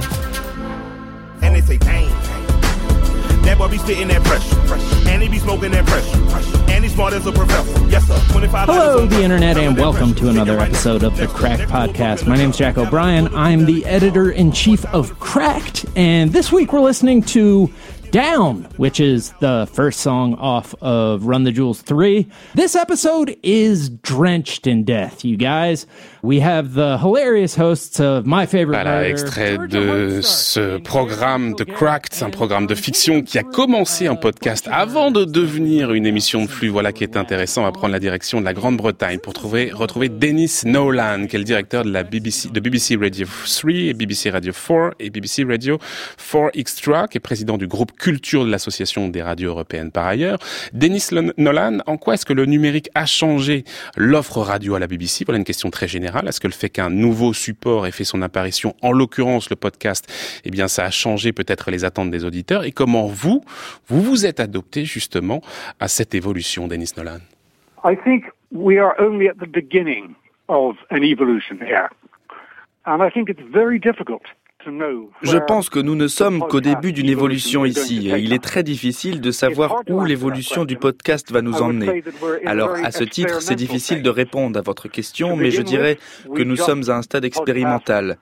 That boy be spitting that pressure, and he be smoking that pressure, and he's smart as a professor. Yes, sir. Hello, the internet, and welcome to another episode of the Cracked Podcast. My name's Jack O'Brien. I'm the editor-in-chief of Cracked, and this week we're listening to Down, which is the first song off of Run the Jewels three. This episode is drenched in death, you guys. We have the hilarious hosts of My Favorite Voilà, Murder. Extrait de ce programme de Cracked, un programme de fiction qui a commencé en podcast avant de devenir une émission de flux. Voilà qui est intéressant. On va prendre la direction de la Grande-Bretagne pour trouver, retrouver Dennis Nolan, qui est le directeur de la B B C, de B B C Radio trois et B B C Radio quatre et B B C Radio quatre Extra, qui est président du groupe Culture de l'Association des radios européennes par ailleurs. Dennis Nolan, en quoi est-ce que le numérique a changé l'offre radio à la B B C? Voilà une question très générale. Est-ce que le fait qu'un nouveau support ait fait son apparition, en l'occurrence le podcast, eh bien ça a changé peut-être les attentes des auditeurs? Et comment vous, vous vous êtes adopté justement à cette évolution, Dennis Nolan? I think we are only at the beginning of an evolution here. And I think it's very difficult Je pense que nous ne sommes qu'au début d'une évolution ici et il est très difficile de savoir où l'évolution du podcast va nous emmener. Alors, à ce titre, c'est difficile de répondre à votre question, mais je dirais que nous sommes à un stade expérimental.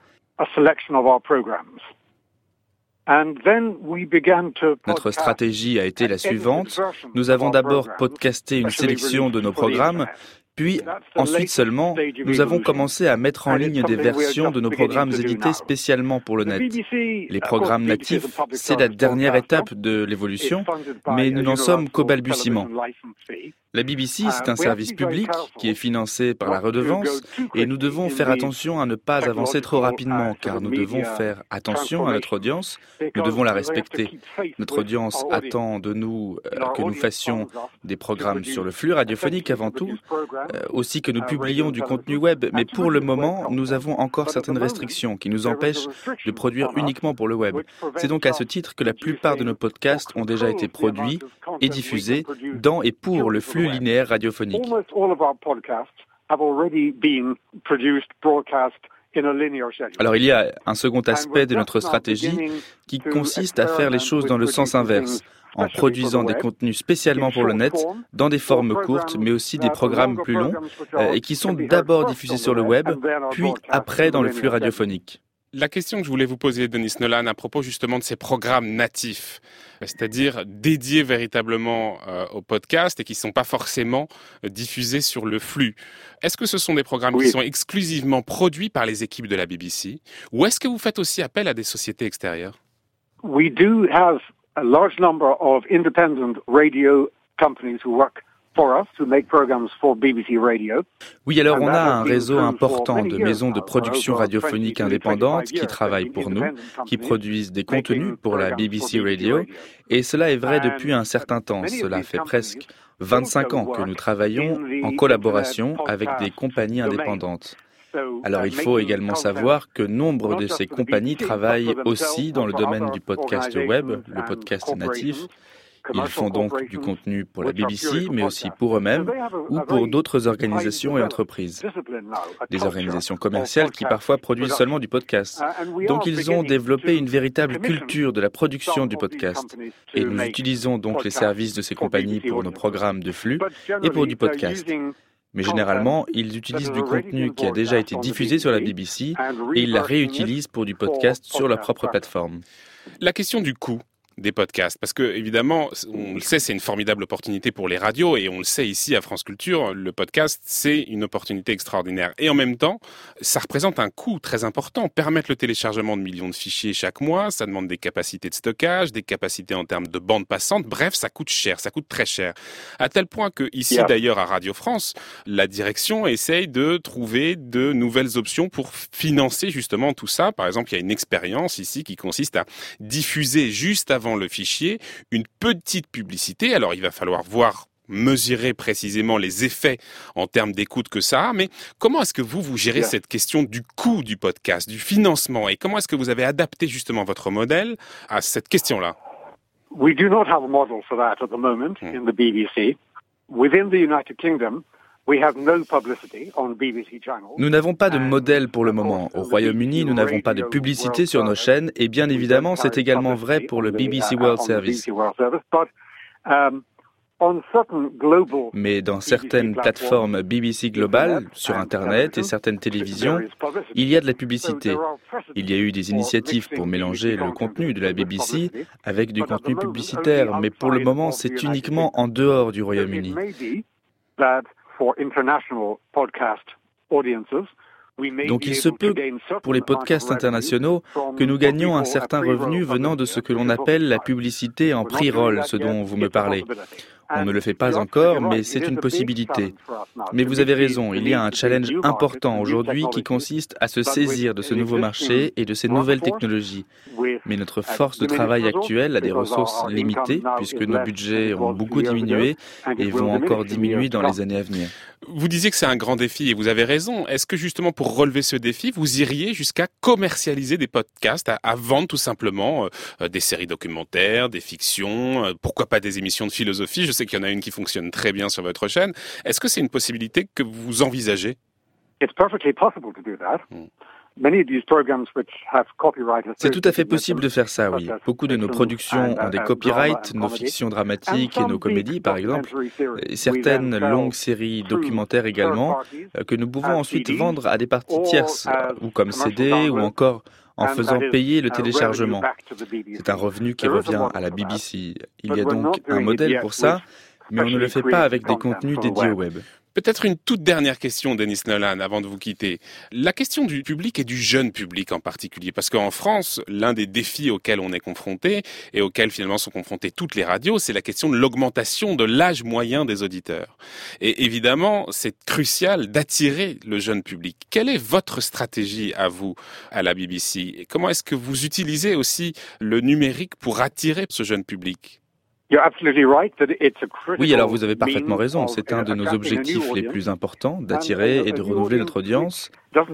Notre stratégie a été la suivante. Nous avons d'abord podcasté une sélection de nos programmes, puis ensuite seulement, nous avons commencé à mettre en ligne des versions de nos programmes édités spécialement pour le net. Les programmes natifs, c'est la dernière étape de l'évolution, mais nous n'en sommes qu'au balbutiement. La B B C, c'est un service public qui est financé par la redevance et nous devons faire attention à ne pas avancer trop rapidement car nous devons faire attention à notre audience, nous devons la respecter. Notre audience attend de nous euh, que nous fassions des programmes sur le flux radiophonique avant tout, euh, aussi que nous publions du contenu web, mais pour le moment, nous avons encore certaines restrictions qui nous empêchent de produire uniquement pour le web. C'est donc à ce titre que la plupart de nos podcasts ont déjà été produits et diffusés dans et pour le flux linéaire radiophonique. Alors il y a un second aspect de notre stratégie qui consiste à faire les choses dans le sens inverse, en produisant des contenus spécialement pour le net, dans des formes courtes, mais aussi des programmes plus longs, euh, et qui sont d'abord diffusés sur le web, puis après dans le flux radiophonique. La question que je voulais vous poser, Denis Nolan, à propos justement de ces programmes natifs, c'est-à-dire dédiés véritablement euh, au podcast et qui ne sont pas forcément euh, diffusés sur le flux. Est-ce que ce sont des programmes oui. qui sont exclusivement produits par les équipes de la B B C ou est-ce que vous faites aussi appel à des sociétés extérieures? We do have a large number of independent radio companies who work for us to make programs for B B C Radio. Oui, alors on a un réseau important de maisons de production radiophonique indépendantes qui travaillent pour nous, qui produisent des contenus pour la B B C Radio, et cela est vrai depuis un certain temps. Cela fait presque vingt-cinq ans que nous travaillons en collaboration avec des compagnies indépendantes. Alors il faut également savoir que nombre de ces compagnies travaillent aussi dans le domaine du podcast web, le podcast natif. Ils font donc du contenu pour la B B C, mais aussi pour eux-mêmes ou pour d'autres organisations et entreprises. Des organisations commerciales qui parfois produisent seulement du podcast. Donc ils ont développé une véritable culture de la production du podcast. Et nous utilisons donc les services de ces compagnies pour nos programmes de flux et pour du podcast. Mais généralement, ils utilisent du contenu qui a déjà été diffusé sur la B B C et ils la réutilisent pour du podcast sur leur propre plateforme. La question du coût des podcasts, parce que évidemment, on le sait, c'est une formidable opportunité pour les radios et on le sait ici à France Culture, le podcast, c'est une opportunité extraordinaire. Et en même temps, ça représente un coût très important. Permettre le téléchargement de millions de fichiers chaque mois, ça demande des capacités de stockage, des capacités en termes de bande passante. Bref, ça coûte cher, ça coûte très cher. À tel point que ici, yeah. d'ailleurs, à Radio France, la direction essaye de trouver de nouvelles options pour financer justement tout ça. Par exemple, il y a une expérience ici qui consiste à diffuser juste avant avant le fichier, une petite publicité. Alors, il va falloir voir, mesurer précisément les effets en termes d'écoute que ça a, mais comment est-ce que vous, vous gérez yeah. cette question du coût du podcast, du financement, et comment est-ce que vous avez adapté justement votre modèle à cette question-là? We do not have a model for that at the moment hmm. in the B B C. Within the United Kingdom, nous n'avons pas de modèle pour le moment. Au Royaume-Uni, nous n'avons pas de publicité sur nos chaînes et bien évidemment, c'est également vrai pour le B B C World Service. Mais dans certaines plateformes B B C Global, sur Internet et certaines télévisions, il y a de la publicité. Il y a eu des initiatives pour mélanger le contenu de la B B C avec du contenu publicitaire, mais pour le moment, c'est uniquement en dehors du Royaume-Uni. Donc il se peut, pour les podcasts internationaux, que nous gagnions un certain revenu venant de ce que l'on appelle la publicité en pre-roll, ce dont vous me parlez. On ne le fait pas encore, mais c'est une possibilité. Mais vous avez raison, il y a un challenge important aujourd'hui qui consiste à se saisir de ce nouveau marché et de ces nouvelles technologies. Mais notre force de travail actuelle a des ressources limitées, puisque nos budgets ont beaucoup diminué et vont encore diminuer dans les années à venir. Vous disiez que c'est un grand défi et vous avez raison. Est-ce que justement pour relever ce défi, vous iriez jusqu'à commercialiser des podcasts, à, à vendre tout simplement euh, des séries documentaires, des fictions, euh, pourquoi pas des émissions de philosophie? Je sais qu'il y en a une qui fonctionne très bien sur votre chaîne. Est-ce que c'est une possibilité que vous envisagez? It's perfectly possible to do that. Hmm. C'est tout à fait possible de faire ça, oui. Beaucoup de nos productions ont des copyrights, nos fictions dramatiques et nos comédies, par exemple, et certaines longues séries documentaires également, que nous pouvons ensuite vendre à des parties tierces, ou comme C D, ou encore en faisant payer le téléchargement. C'est un revenu qui revient à la B B C. Il y a donc un modèle pour ça, mais on ne le fait pas avec des contenus dédiés au web. Peut-être une toute dernière question, Dennis Nolan, avant de vous quitter. La question du public et du jeune public en particulier, parce qu'en France, l'un des défis auxquels on est confronté et auxquels finalement sont confrontées toutes les radios, c'est la question de l'augmentation de l'âge moyen des auditeurs. Et évidemment, c'est crucial d'attirer le jeune public. Quelle est votre stratégie à vous, à la B B C? Et comment est-ce que vous utilisez aussi le numérique pour attirer ce jeune public? Oui, alors vous avez parfaitement raison. C'est un de nos objectifs les plus importants, d'attirer et de renouveler notre audience.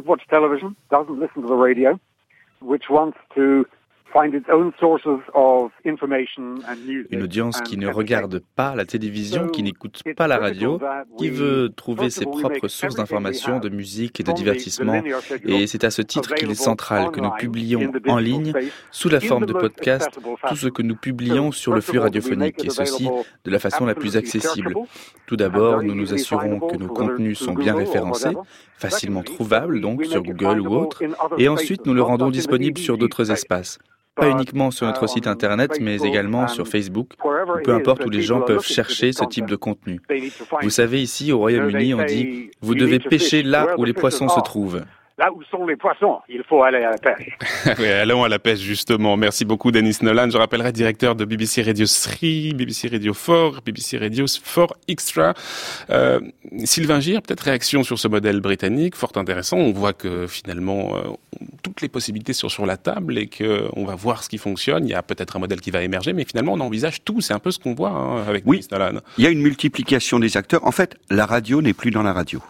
Une audience qui ne regarde pas la télévision, qui n'écoute pas la radio, qui veut trouver ses propres sources d'information, de musique et de divertissement. Et c'est à ce titre qu'il est central que nous publions en ligne, sous la forme de podcast, tout ce que nous publions sur le flux radiophonique, et ceci de la façon la plus accessible. Tout d'abord, nous nous assurons que nos contenus sont bien référencés, facilement trouvables donc sur Google ou autres, et ensuite nous le rendons disponible sur d'autres espaces. Pas uniquement sur notre site internet, mais également sur Facebook, ou peu importe où les gens peuvent chercher ce type de contenu. Vous savez, ici, au Royaume-Uni, on dit « vous devez pêcher là où les poissons se trouvent ». Là où sont les poissons, il faut aller à la pêche. Oui, allons à la pêche, justement. Merci beaucoup, Dennis Nolan. Je rappellerai directeur de B B C Radio trois, B B C Radio quatre, B B C Radio quatre Extra. Euh, Sylvain Gire, peut-être réaction sur ce modèle britannique, fort intéressant. On voit que finalement, euh, toutes les possibilités sont sur la table et qu'on va voir ce qui fonctionne. Il y a peut-être un modèle qui va émerger, mais finalement, on envisage tout. C'est un peu ce qu'on voit hein, avec oui, Dennis Nolan. Il y a une multiplication des acteurs. En fait, la radio n'est plus dans la radio.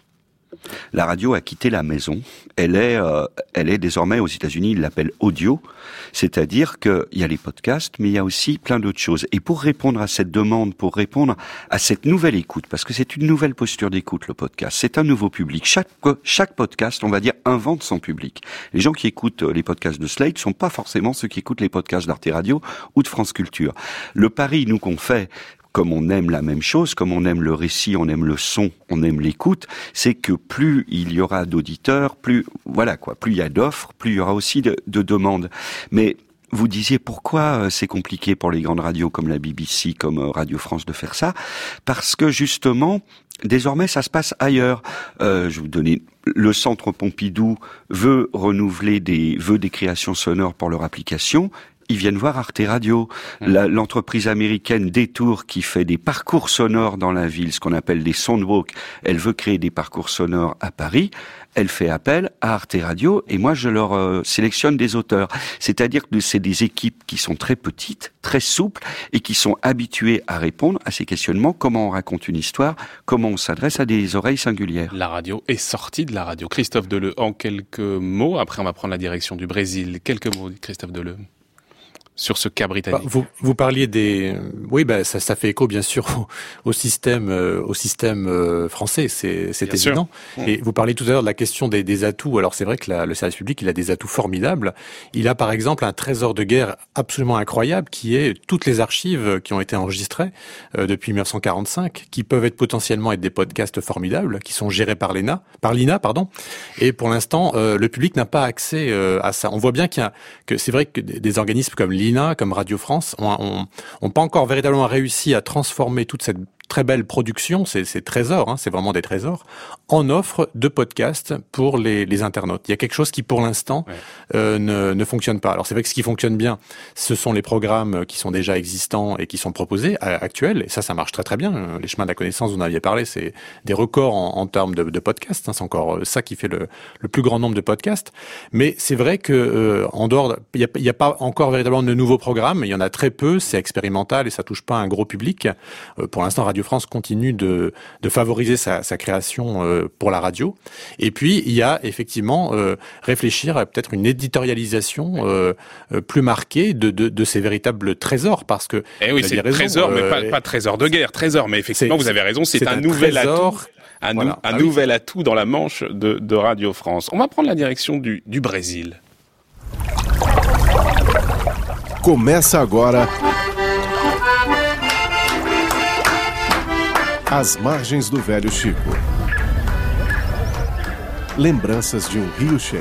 La radio a quitté la maison. Elle est, euh, elle est désormais aux États-Unis, ils l'appellent audio. C'est-à-dire qu'il y a les podcasts, mais il y a aussi plein d'autres choses. Et pour répondre à cette demande, pour répondre à cette nouvelle écoute, parce que c'est une nouvelle posture d'écoute, le podcast. C'est un nouveau public. Chaque, chaque podcast, on va dire, invente son public. Les gens qui écoutent les podcasts de Slate ne sont pas forcément ceux qui écoutent les podcasts d'Arte Radio ou de France Culture. Le pari, nous, qu'on fait, comme on aime la même chose, comme on aime le récit, on aime le son, on aime l'écoute, c'est que plus il y aura d'auditeurs, plus, voilà quoi, plus il y a d'offres, plus il y aura aussi de, de demandes. Mais vous disiez pourquoi c'est compliqué pour les grandes radios comme la B B C, comme Radio France de faire ça? Parce que justement, désormais, ça se passe ailleurs. Euh, je vais vous donner, le Centre Pompidou veut renouveler des, veut des créations sonores pour leur application. Ils viennent voir Arte Radio, la, l'entreprise américaine Detour qui fait des parcours sonores dans la ville, ce qu'on appelle des soundwalks. Elle veut créer des parcours sonores à Paris. Elle fait appel à Arte Radio et moi je leur euh, sélectionne des auteurs. C'est-à-dire que c'est des équipes qui sont très petites, très souples et qui sont habituées à répondre à ces questionnements. Comment on raconte une histoire? Comment on s'adresse à des oreilles singulières? La radio est sortie de la radio. Christophe Deleu, en quelques mots. Après, on va prendre la direction du Brésil. Quelques mots, Christophe Deleu, sur ce cas britannique. Vous, vous parliez des, oui, ben ça, ça fait écho bien sûr au, au système, euh, au système euh, français, c'est, c'est évident. Sûr. Et vous parliez tout à l'heure de la question des, des atouts. Alors c'est vrai que la, le service public, il a des atouts formidables. Il a par exemple un trésor de guerre absolument incroyable, qui est toutes les archives qui ont été enregistrées euh, depuis mille neuf cent quarante-cinq, qui peuvent être potentiellement être des podcasts formidables, qui sont gérés par l'I N A, par l'I N A, pardon. Et pour l'instant, euh, le public n'a pas accès euh, à ça. On voit bien qu'il y a, que c'est vrai que des organismes comme l'I N A, comme Radio France, ont, ont pas encore véritablement réussi à transformer toute cette très belle production, c'est, c'est trésors, hein, c'est vraiment des trésors, en offre de podcasts pour les, les internautes. Il y a quelque chose qui, pour l'instant, ouais. euh, ne, ne fonctionne pas. Alors c'est vrai que ce qui fonctionne bien, ce sont les programmes qui sont déjà existants et qui sont proposés, actuels, et ça, ça marche très très bien. Les chemins de la connaissance, vous en aviez parlé, c'est des records en, en termes de, de podcasts, hein, c'est encore ça qui fait le, le plus grand nombre de podcasts. Mais c'est vrai que euh, en dehors, il n'y a, a pas encore véritablement de nouveaux programmes, il y en a très peu, c'est expérimental et ça touche pas un gros public. Euh, pour l'instant, Radio France continue de, de favoriser sa, sa création euh, pour la radio. Et puis, il y a effectivement euh, réfléchir à peut-être une éditorialisation euh, euh, plus marquée de, de, de ces véritables trésors, parce que... Eh oui, c'est raison, trésor, euh, mais pas, pas trésor de guerre, trésor, mais effectivement, vous avez raison, c'est, c'est un, un nouvel trésor, atout. Un, voilà. nou- un ah, nouvel oui. atout dans la manche de, de Radio France. On va prendre la direction du, du Brésil. Começa agora As Margens do Velho Chico. Lembranças de um rio cheio.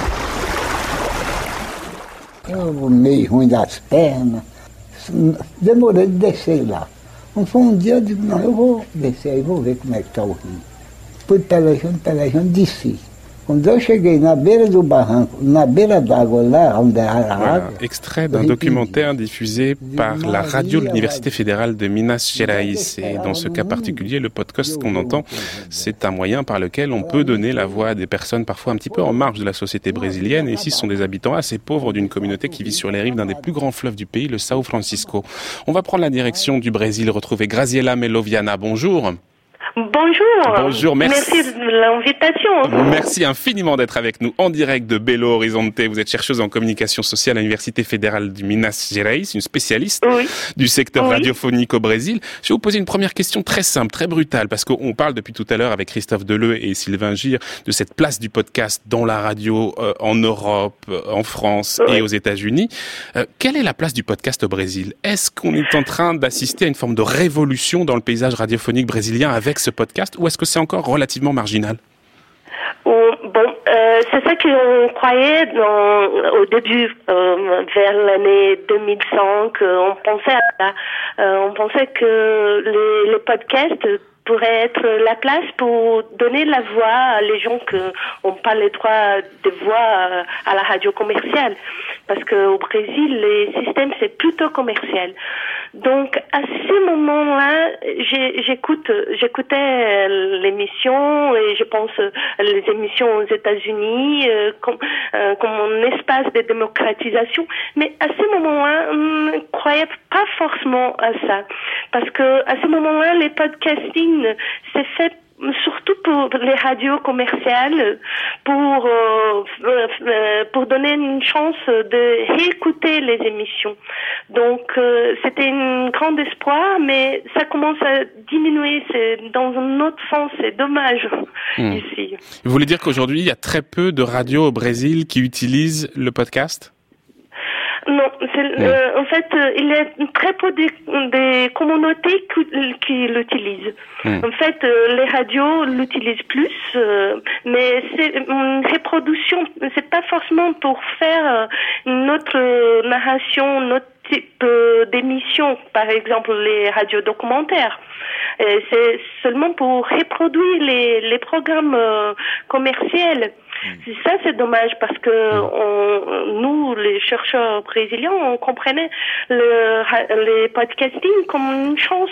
Eu meio ruim das pernas, demorei de descer lá. Não foi um dia, eu digo, não, eu vou descer aí, vou ver como é que está o rio. Fui pelejando, pelejando, desci. Quando eu cheguei na beira do barranco, na beira d'água, là, onde a Voilà, água... extrait d'un documentaire diffusé par la radio de l'Université fédérale de Minas Gerais. Et dans ce cas particulier, le podcast qu'on entend, c'est un moyen par lequel on peut donner la voix à des personnes parfois un petit peu en marge de la société brésilienne. Et ici, ce sont des habitants assez pauvres d'une communauté qui vit sur les rives d'un des plus grands fleuves du pays, le São Francisco. On va prendre la direction du Brésil, retrouver Graziela Meloviana. Bonjour. Bonjour. Bonjour, merci. Merci de l'invitation. Merci infiniment d'être avec nous en direct de Belo Horizonte. Vous êtes chercheuse en communication sociale à l'Université fédérale du Minas Gerais, une spécialiste oui. du secteur oui. radiophonique au Brésil. Je vais vous poser une première question très simple, très brutale, parce qu'on parle depuis tout à l'heure avec Christophe Deleu et Sylvain Gire de cette place du podcast dans la radio euh, en Europe, euh, en France oui. et aux États-Unis. Euh, quelle est la place du podcast au Brésil ? Est-ce qu'on est en train d'assister à une forme de révolution dans le paysage radiophonique brésilien avec ce podcast, ou est-ce que c'est encore relativement marginal ? Bon, euh, c'est ça qu'on croyait dans, au début, euh, vers l'année deux mille cinq. On pensait, à, euh, on pensait que les, les podcasts pourraient être la place pour donner la voix à les gens qui n'ont pas les droits de voix à la radio commerciale. Parce qu'au Brésil, les systèmes, c'est plutôt commercial. Donc, à ce moment-là, j'ai, j'écoute, j'écoutais l'émission et je pense les émissions aux États-Unis euh, comme, euh, comme un espace de démocratisation. Mais à ce moment-là, on ne croyait pas forcément à ça. Parce que à ce moment-là, les podcasting, c'est fait surtout pour les radios commerciales, pour euh, euh, pour donner une chance de réécouter les émissions. Donc euh, c'était un grand espoir, mais ça commence à diminuer. C'est dans un autre sens, c'est dommage mmh. ici. Vous voulez dire qu'aujourd'hui il y a très peu de radios au Brésil qui utilisent le podcast ? Non, c'est, mmh. euh, en fait, euh, il y a très peu de, de communautés qui, qui l'utilisent. Mmh. En fait, euh, les radios l'utilisent plus, euh, mais c'est une reproduction. C'est pas forcément pour faire une autre narration, un autre type euh, d'émission, par exemple les radios documentaires. Et c'est seulement pour reproduire les, les programmes euh, commerciaux. C'est ça, c'est dommage parce que on, nous, les chercheurs brésiliens, on comprenait le, les podcasting comme une chance,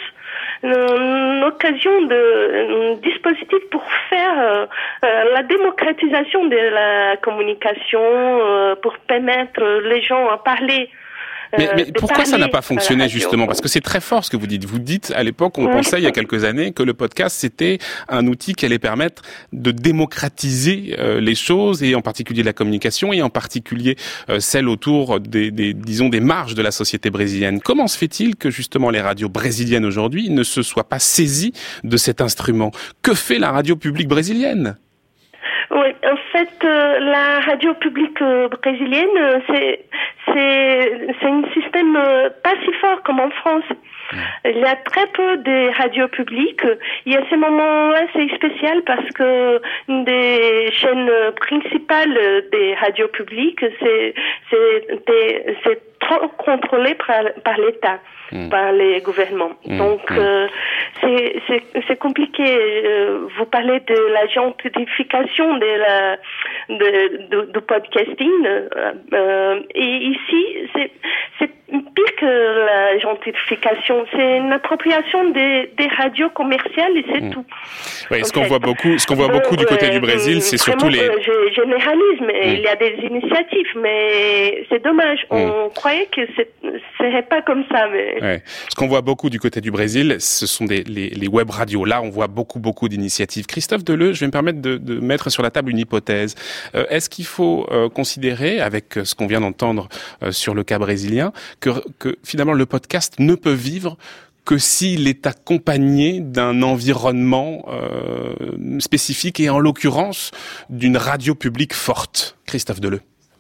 une occasion de un dispositif pour faire euh, la démocratisation de la communication, euh, pour permettre les gens à parler. Mais, mais pourquoi ça n'a pas fonctionné justement ? Parce que c'est très fort ce que vous dites. Vous dites, à l'époque, on oui. pensait il y a quelques années que le podcast c'était un outil qui allait permettre de démocratiser euh, les choses et en particulier la communication et en particulier euh, celle autour des, des, disons, des marges de la société brésilienne. Comment se fait-il que justement les radios brésiliennes aujourd'hui ne se soient pas saisies de cet instrument ? Que fait la radio publique brésilienne ? Oui, en fait, euh, la radio publique euh, brésilienne, euh, c'est c'est c'est un système euh, pas si fort comme en France. Il y a très peu de radios publiques. Et à ce moment-là, c'est spécial parce que une des chaînes principales des radios publiques, c'est c'est c'est trop contrôlé par par l'État. Mmh. par les gouvernements. Mmh. Donc, mmh. Euh, c'est, c'est, c'est compliqué. Euh, vous parlez de la gentrification de la, de, de, du podcasting. Euh, et ici, c'est, c'est pire que la gentrification. C'est une appropriation des, des radios commerciales et c'est mmh. tout. Oui, ce qu'on fait. voit beaucoup, ce qu'on voit beaucoup euh, du côté euh, du Brésil, c'est surtout les... Euh, je généralise, mais mmh. il y a des initiatives, mais c'est dommage. Mmh. On croyait que ce serait pas comme ça, mais... Ouais. Ce qu'on voit beaucoup du côté du Brésil, ce sont des, les, les web radios. Là, on voit beaucoup, beaucoup d'initiatives. Christophe Deleu, je vais me permettre de, de mettre sur la table une hypothèse. Euh, est-ce qu'il faut euh, considérer, avec ce qu'on vient d'entendre euh, sur le cas brésilien, que, que finalement le podcast ne peut vivre que s'il est accompagné d'un environnement euh, spécifique et en l'occurrence d'une radio publique forte. Christophe Deleu.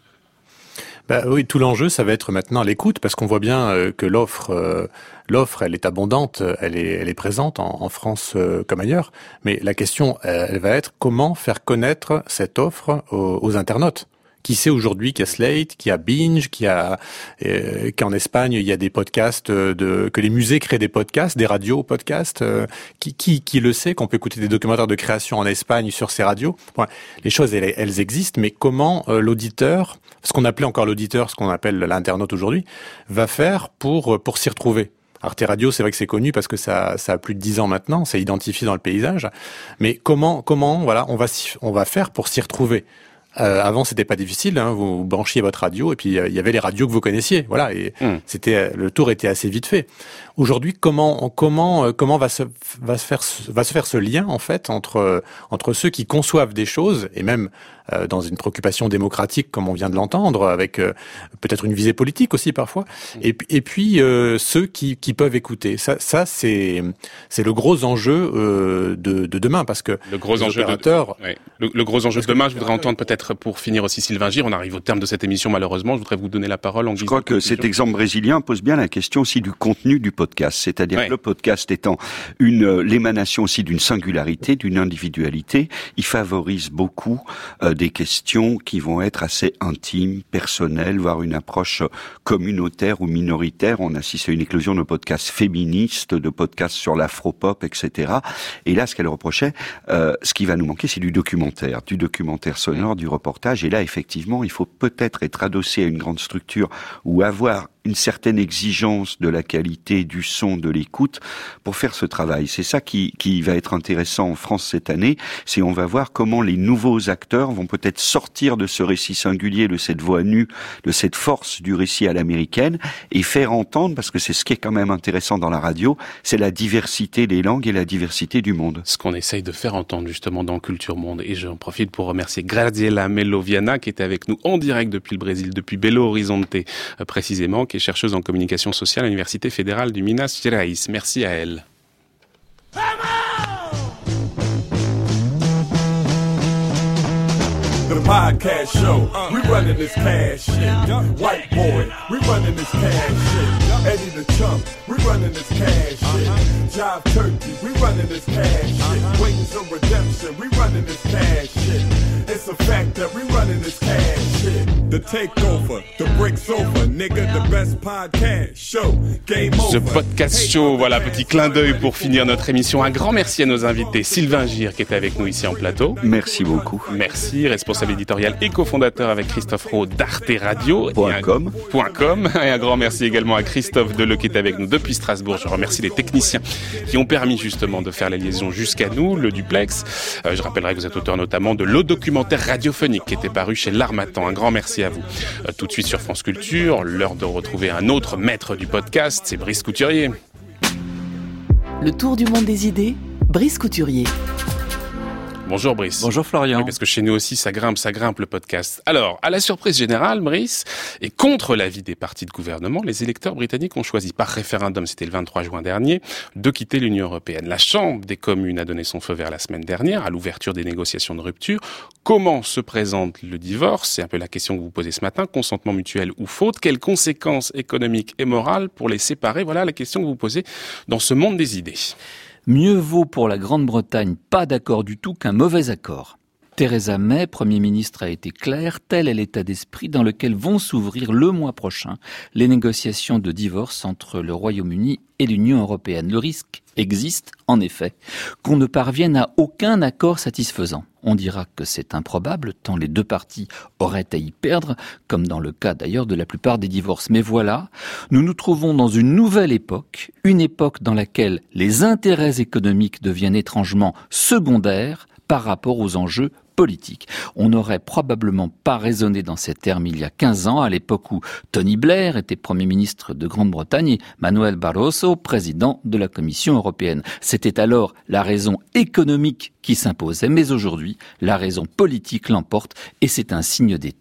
Bah oui, tout l'enjeu, ça va être maintenant l'écoute, parce qu'on voit bien euh, que l'offre, euh, l'offre, elle est abondante, elle est, elle est présente en, en France euh, comme ailleurs. Mais la question, euh, elle va être comment faire connaître cette offre aux, aux internautes. Qui sait aujourd'hui qu'il y a Slate, qu'il y a Binge, qu'il y a euh, qu'en Espagne il y a des podcasts, de que les musées créent des podcasts, des radios podcasts. Euh, qui, qui qui le sait qu'on peut écouter des documentaires de création en Espagne sur ces radios. Bon, les choses elles, elles existent, mais comment euh, l'auditeur, ce qu'on appelait encore l'auditeur, ce qu'on appelle l'internaute aujourd'hui, va faire pour pour s'y retrouver. Arte Radio, c'est vrai que c'est connu parce que ça, ça a plus de dix ans maintenant, c'est identifié dans le paysage. Mais comment, comment, voilà, on va, on va faire pour s'y retrouver. Euh, avant, c'était pas difficile. Hein, vous branchiez votre radio et puis il euh, y avait les radios que vous connaissiez. Voilà, et mmh. c'était le tour était assez vite fait. Aujourd'hui, comment, comment, euh, comment va se va se faire va se faire ce lien en fait entre euh, entre ceux qui conçoivent des choses et même euh, dans une préoccupation démocratique comme on vient de l'entendre, avec euh, peut-être une visée politique aussi parfois, mmh. et, et puis euh, ceux qui qui peuvent écouter. Ça, ça c'est c'est le gros enjeu euh, de, de demain parce que le gros enjeu opérateurs, de, ouais. le, le gros enjeu de demain, je voudrais entendre peut-être pour finir aussi Sylvain Gire, on arrive au terme de cette émission malheureusement, je voudrais vous donner la parole en Je crois que cet exemple brésilien pose bien la question aussi du contenu du podcast, c'est-à-dire ouais. que le podcast étant une euh, l'émanation aussi d'une singularité, d'une individualité, il favorise beaucoup euh, des questions qui vont être assez intimes, personnelles, voire une approche communautaire ou minoritaire. On assiste à une éclosion de podcasts féministes, de podcasts sur l'afropop, et cetera. Et là, ce qu'elle reprochait, euh, ce qui va nous manquer, c'est du documentaire, du documentaire sonore, du reportage. Et là, effectivement, il faut peut-être être adossé à une grande structure ou avoir une certaine exigence de la qualité du son, de l'écoute, pour faire ce travail. C'est ça qui, qui va être intéressant en France cette année, c'est on va voir comment les nouveaux acteurs vont peut-être sortir de ce récit singulier, de cette voix nue, de cette force du récit à l'américaine, et faire entendre, parce que c'est ce qui est quand même intéressant dans la radio, c'est la diversité des langues et la diversité du monde. Ce qu'on essaye de faire entendre justement dans Culture Monde, et j'en profite pour remercier Graziella Meloviana, qui était avec nous en direct depuis le Brésil, depuis Belo Horizonte précisément, qui est chercheuse en communication sociale à l'Université fédérale du Minas Gerais. Merci à elle. The podcast show, we running this cash shit. White boy, we running this cash shit. Eddie the Chump, we running this cash shit. Jive Turkey, we running this cash shit. Wings of Redemption, we running this cash shit. It's a fact that we running this cash shit. The takeover, the breaks over, nigga, the best podcast show. Game over. The podcast show, voilà, petit clin d'œil pour finir notre émission. Un grand merci à nos invités. Sylvain Gire qui était avec nous ici en plateau. Merci beaucoup. Merci, responsable éditorial et cofondateur avec Christophe Rowe d'Arte Radio. Point com. Point com. Et un grand merci également à Christophe Deleu qui est avec nous depuis Strasbourg. Je remercie les techniciens qui ont permis justement de faire la liaison jusqu'à nous, le duplex. Euh, je rappellerai que vous êtes auteur notamment de l'O Documentaire radiophonique qui était paru chez L'Harmattan. Un grand merci à vous. Euh, tout de suite sur France Culture, l'heure de retrouver un autre maître du podcast, c'est Brice Couturier. Le tour du monde des idées, Brice Couturier. Bonjour Brice. Bonjour Florian. Oui, parce que chez nous aussi, ça grimpe, ça grimpe le podcast. Alors, à la surprise générale, Brice, et contre l'avis des partis de gouvernement, les électeurs britanniques ont choisi par référendum, c'était le vingt-trois juin dernier, de quitter l'Union européenne. La Chambre des communes a donné son feu vert la semaine dernière à l'ouverture des négociations de rupture. Comment se présente le divorce ? C'est un peu la question que vous posez ce matin. Consentement mutuel ou faute ? Quelles conséquences économiques et morales pour les séparer ? Voilà la question que vous posez dans ce monde des idées. Mieux vaut pour la Grande-Bretagne pas d'accord du tout qu'un mauvais accord. Theresa May, Premier ministre, a été claire, tel est l'état d'esprit dans lequel vont s'ouvrir le mois prochain les négociations de divorce entre le Royaume-Uni et l'Union européenne. Le risque existe, en effet, qu'on ne parvienne à aucun accord satisfaisant. On dira que c'est improbable, tant les deux parties auraient à y perdre, comme dans le cas d'ailleurs de la plupart des divorces. Mais voilà, nous nous trouvons dans une nouvelle époque, une époque dans laquelle les intérêts économiques deviennent étrangement secondaires par rapport aux enjeux politique. On n'aurait probablement pas raisonné dans ces termes il y a quinze ans, à l'époque où Tony Blair était Premier ministre de Grande-Bretagne et Manuel Barroso, président de la Commission européenne. C'était alors la raison économique qui s'imposait, mais aujourd'hui, la raison politique l'emporte et c'est un signe des temps.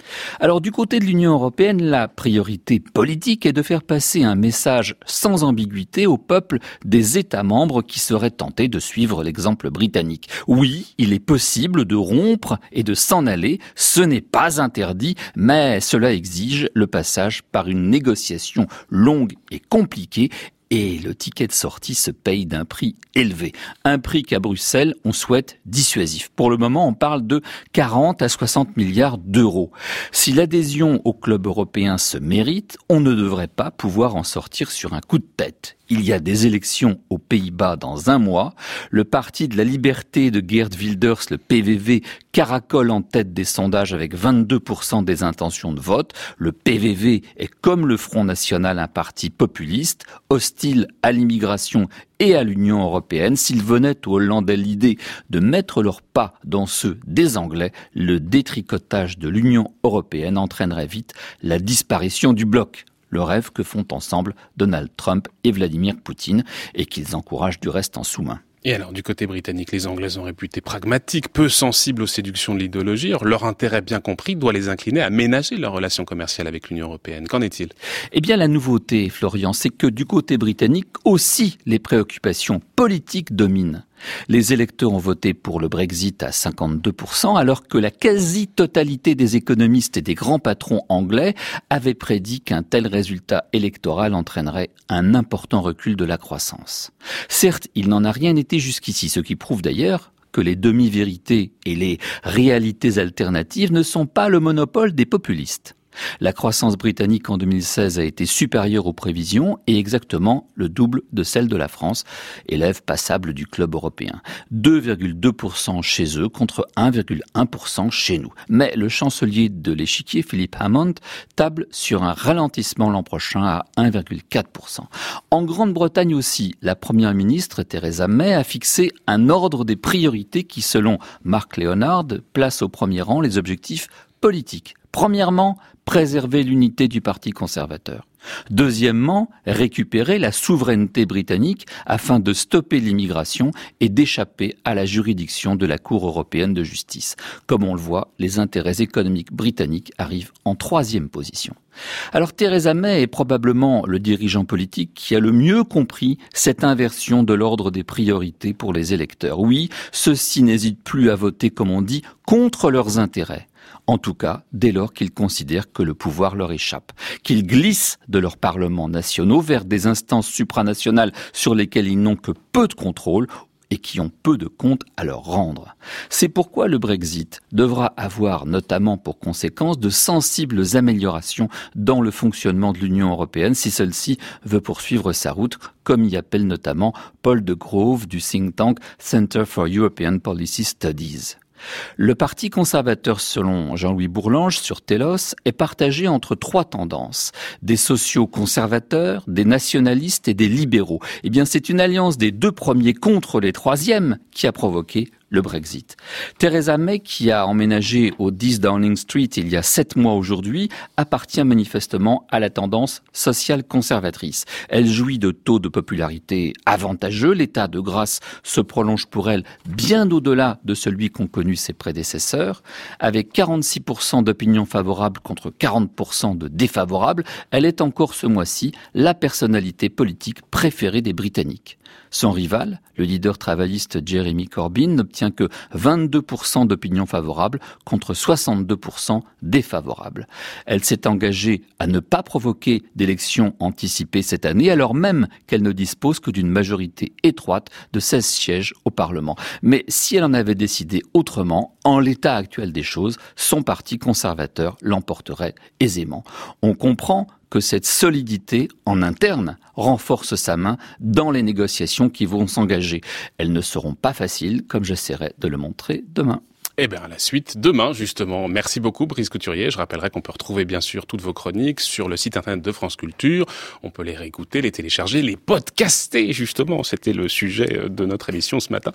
Alors du côté de l'Union européenne, la priorité politique est de faire passer un message sans ambiguïté au peuple des États membres qui seraient tentés de suivre l'exemple britannique. Oui, il est possible de rompre et de s'en aller, ce n'est pas interdit, mais cela exige le passage par une négociation longue et compliquée. Et le ticket de sortie se paye d'un prix élevé. Un prix qu'à Bruxelles, on souhaite dissuasif. Pour le moment, on parle de quarante à soixante milliards d'euros. Si l'adhésion au club européen se mérite, on ne devrait pas pouvoir en sortir sur un coup de tête. Il y a des élections aux Pays-Bas dans un mois. Le parti de la liberté de Geert Wilders, le P V V, caracole en tête des sondages avec vingt-deux pour cent des intentions de vote. Le P V V est comme le Front National un parti populiste, hostile à l'immigration et à l'Union européenne. S'il venait aux Hollandais l'idée de mettre leur pas dans ceux des Anglais, le détricotage de l'Union européenne entraînerait vite la disparition du bloc. Le rêve que font ensemble Donald Trump et Vladimir Poutine et qu'ils encouragent du reste en sous-main. Et alors, du côté britannique, les Anglais sont réputés pragmatiques, peu sensibles aux séductions de l'idéologie. Leur intérêt bien compris doit les incliner à ménager leurs relations commerciales avec l'Union européenne. Qu'en est-il ? Eh bien, la nouveauté, Florian, c'est que du côté britannique aussi, les préoccupations politiques dominent. Les électeurs ont voté pour le Brexit à cinquante-deux pour cent, alors que la quasi-totalité des économistes et des grands patrons anglais avaient prédit qu'un tel résultat électoral entraînerait un important recul de la croissance. Certes, il n'en a rien été jusqu'ici, ce qui prouve d'ailleurs que les demi-vérités et les réalités alternatives ne sont pas le monopole des populistes. La croissance britannique en deux mille seize a été supérieure aux prévisions et exactement le double de celle de la France, élève passable du club européen. deux virgule deux pour cent chez eux contre un virgule un pour cent chez nous. Mais le chancelier de l'échiquier, Philip Hammond, table sur un ralentissement l'an prochain à un virgule quatre pour cent. En Grande-Bretagne aussi, la première ministre Theresa May a fixé un ordre des priorités qui, selon Mark Leonard, place au premier rang les objectifs politiques. Premièrement, préserver l'unité du Parti conservateur. Deuxièmement, récupérer la souveraineté britannique afin de stopper l'immigration et d'échapper à la juridiction de la Cour européenne de justice. Comme on le voit, les intérêts économiques britanniques arrivent en troisième position. Alors Theresa May est probablement le dirigeant politique qui a le mieux compris cette inversion de l'ordre des priorités pour les électeurs. Oui, ceux-ci n'hésitent plus à voter, comme on dit, contre leurs intérêts. En tout cas, dès lors qu'ils considèrent que le pouvoir leur échappe, qu'ils glissent de leurs parlements nationaux vers des instances supranationales sur lesquelles ils n'ont que peu de contrôle et qui ont peu de comptes à leur rendre. C'est pourquoi le Brexit devra avoir notamment pour conséquence de sensibles améliorations dans le fonctionnement de l'Union européenne si celle-ci veut poursuivre sa route, comme y appelle notamment Paul de Grove du think tank Center for European Policy Studies. Le Parti conservateur, selon Jean-Louis Bourlange sur Telos, est partagé entre trois tendances. Des sociaux conservateurs, des nationalistes et des libéraux. Eh bien, c'est une alliance des deux premiers contre les troisièmes qui a provoqué le Brexit. Theresa May, qui a emménagé au dix Downing Street il y a sept mois aujourd'hui, appartient manifestement à la tendance sociale conservatrice. Elle jouit de taux de popularité avantageux. L'état de grâce se prolonge pour elle bien au-delà de celui qu'ont connu ses prédécesseurs. Avec quarante-six pour cent d'opinions favorables contre quarante pour cent de défavorables, elle est encore ce mois-ci la personnalité politique préférée des Britanniques. Son rival, le leader travailliste Jeremy Corbyn, n'obtient que vingt-deux pour cent d'opinions favorables contre soixante-deux pour cent défavorables. Elle s'est engagée à ne pas provoquer d'élections anticipées cette année, alors même qu'elle ne dispose que d'une majorité étroite de seize sièges au Parlement. Mais si elle en avait décidé autrement, en l'état actuel des choses, son parti conservateur l'emporterait aisément. On comprend que cette solidité en interne renforce sa main dans les négociations qui vont s'engager. Elles ne seront pas faciles, comme j'essaierai de le montrer demain. Eh bien, la suite demain, justement. Merci beaucoup, Brice Couturier. Je rappellerai qu'on peut retrouver, bien sûr, toutes vos chroniques sur le site internet de France Culture. On peut les réécouter, les télécharger, les podcaster, justement. C'était le sujet de notre émission ce matin.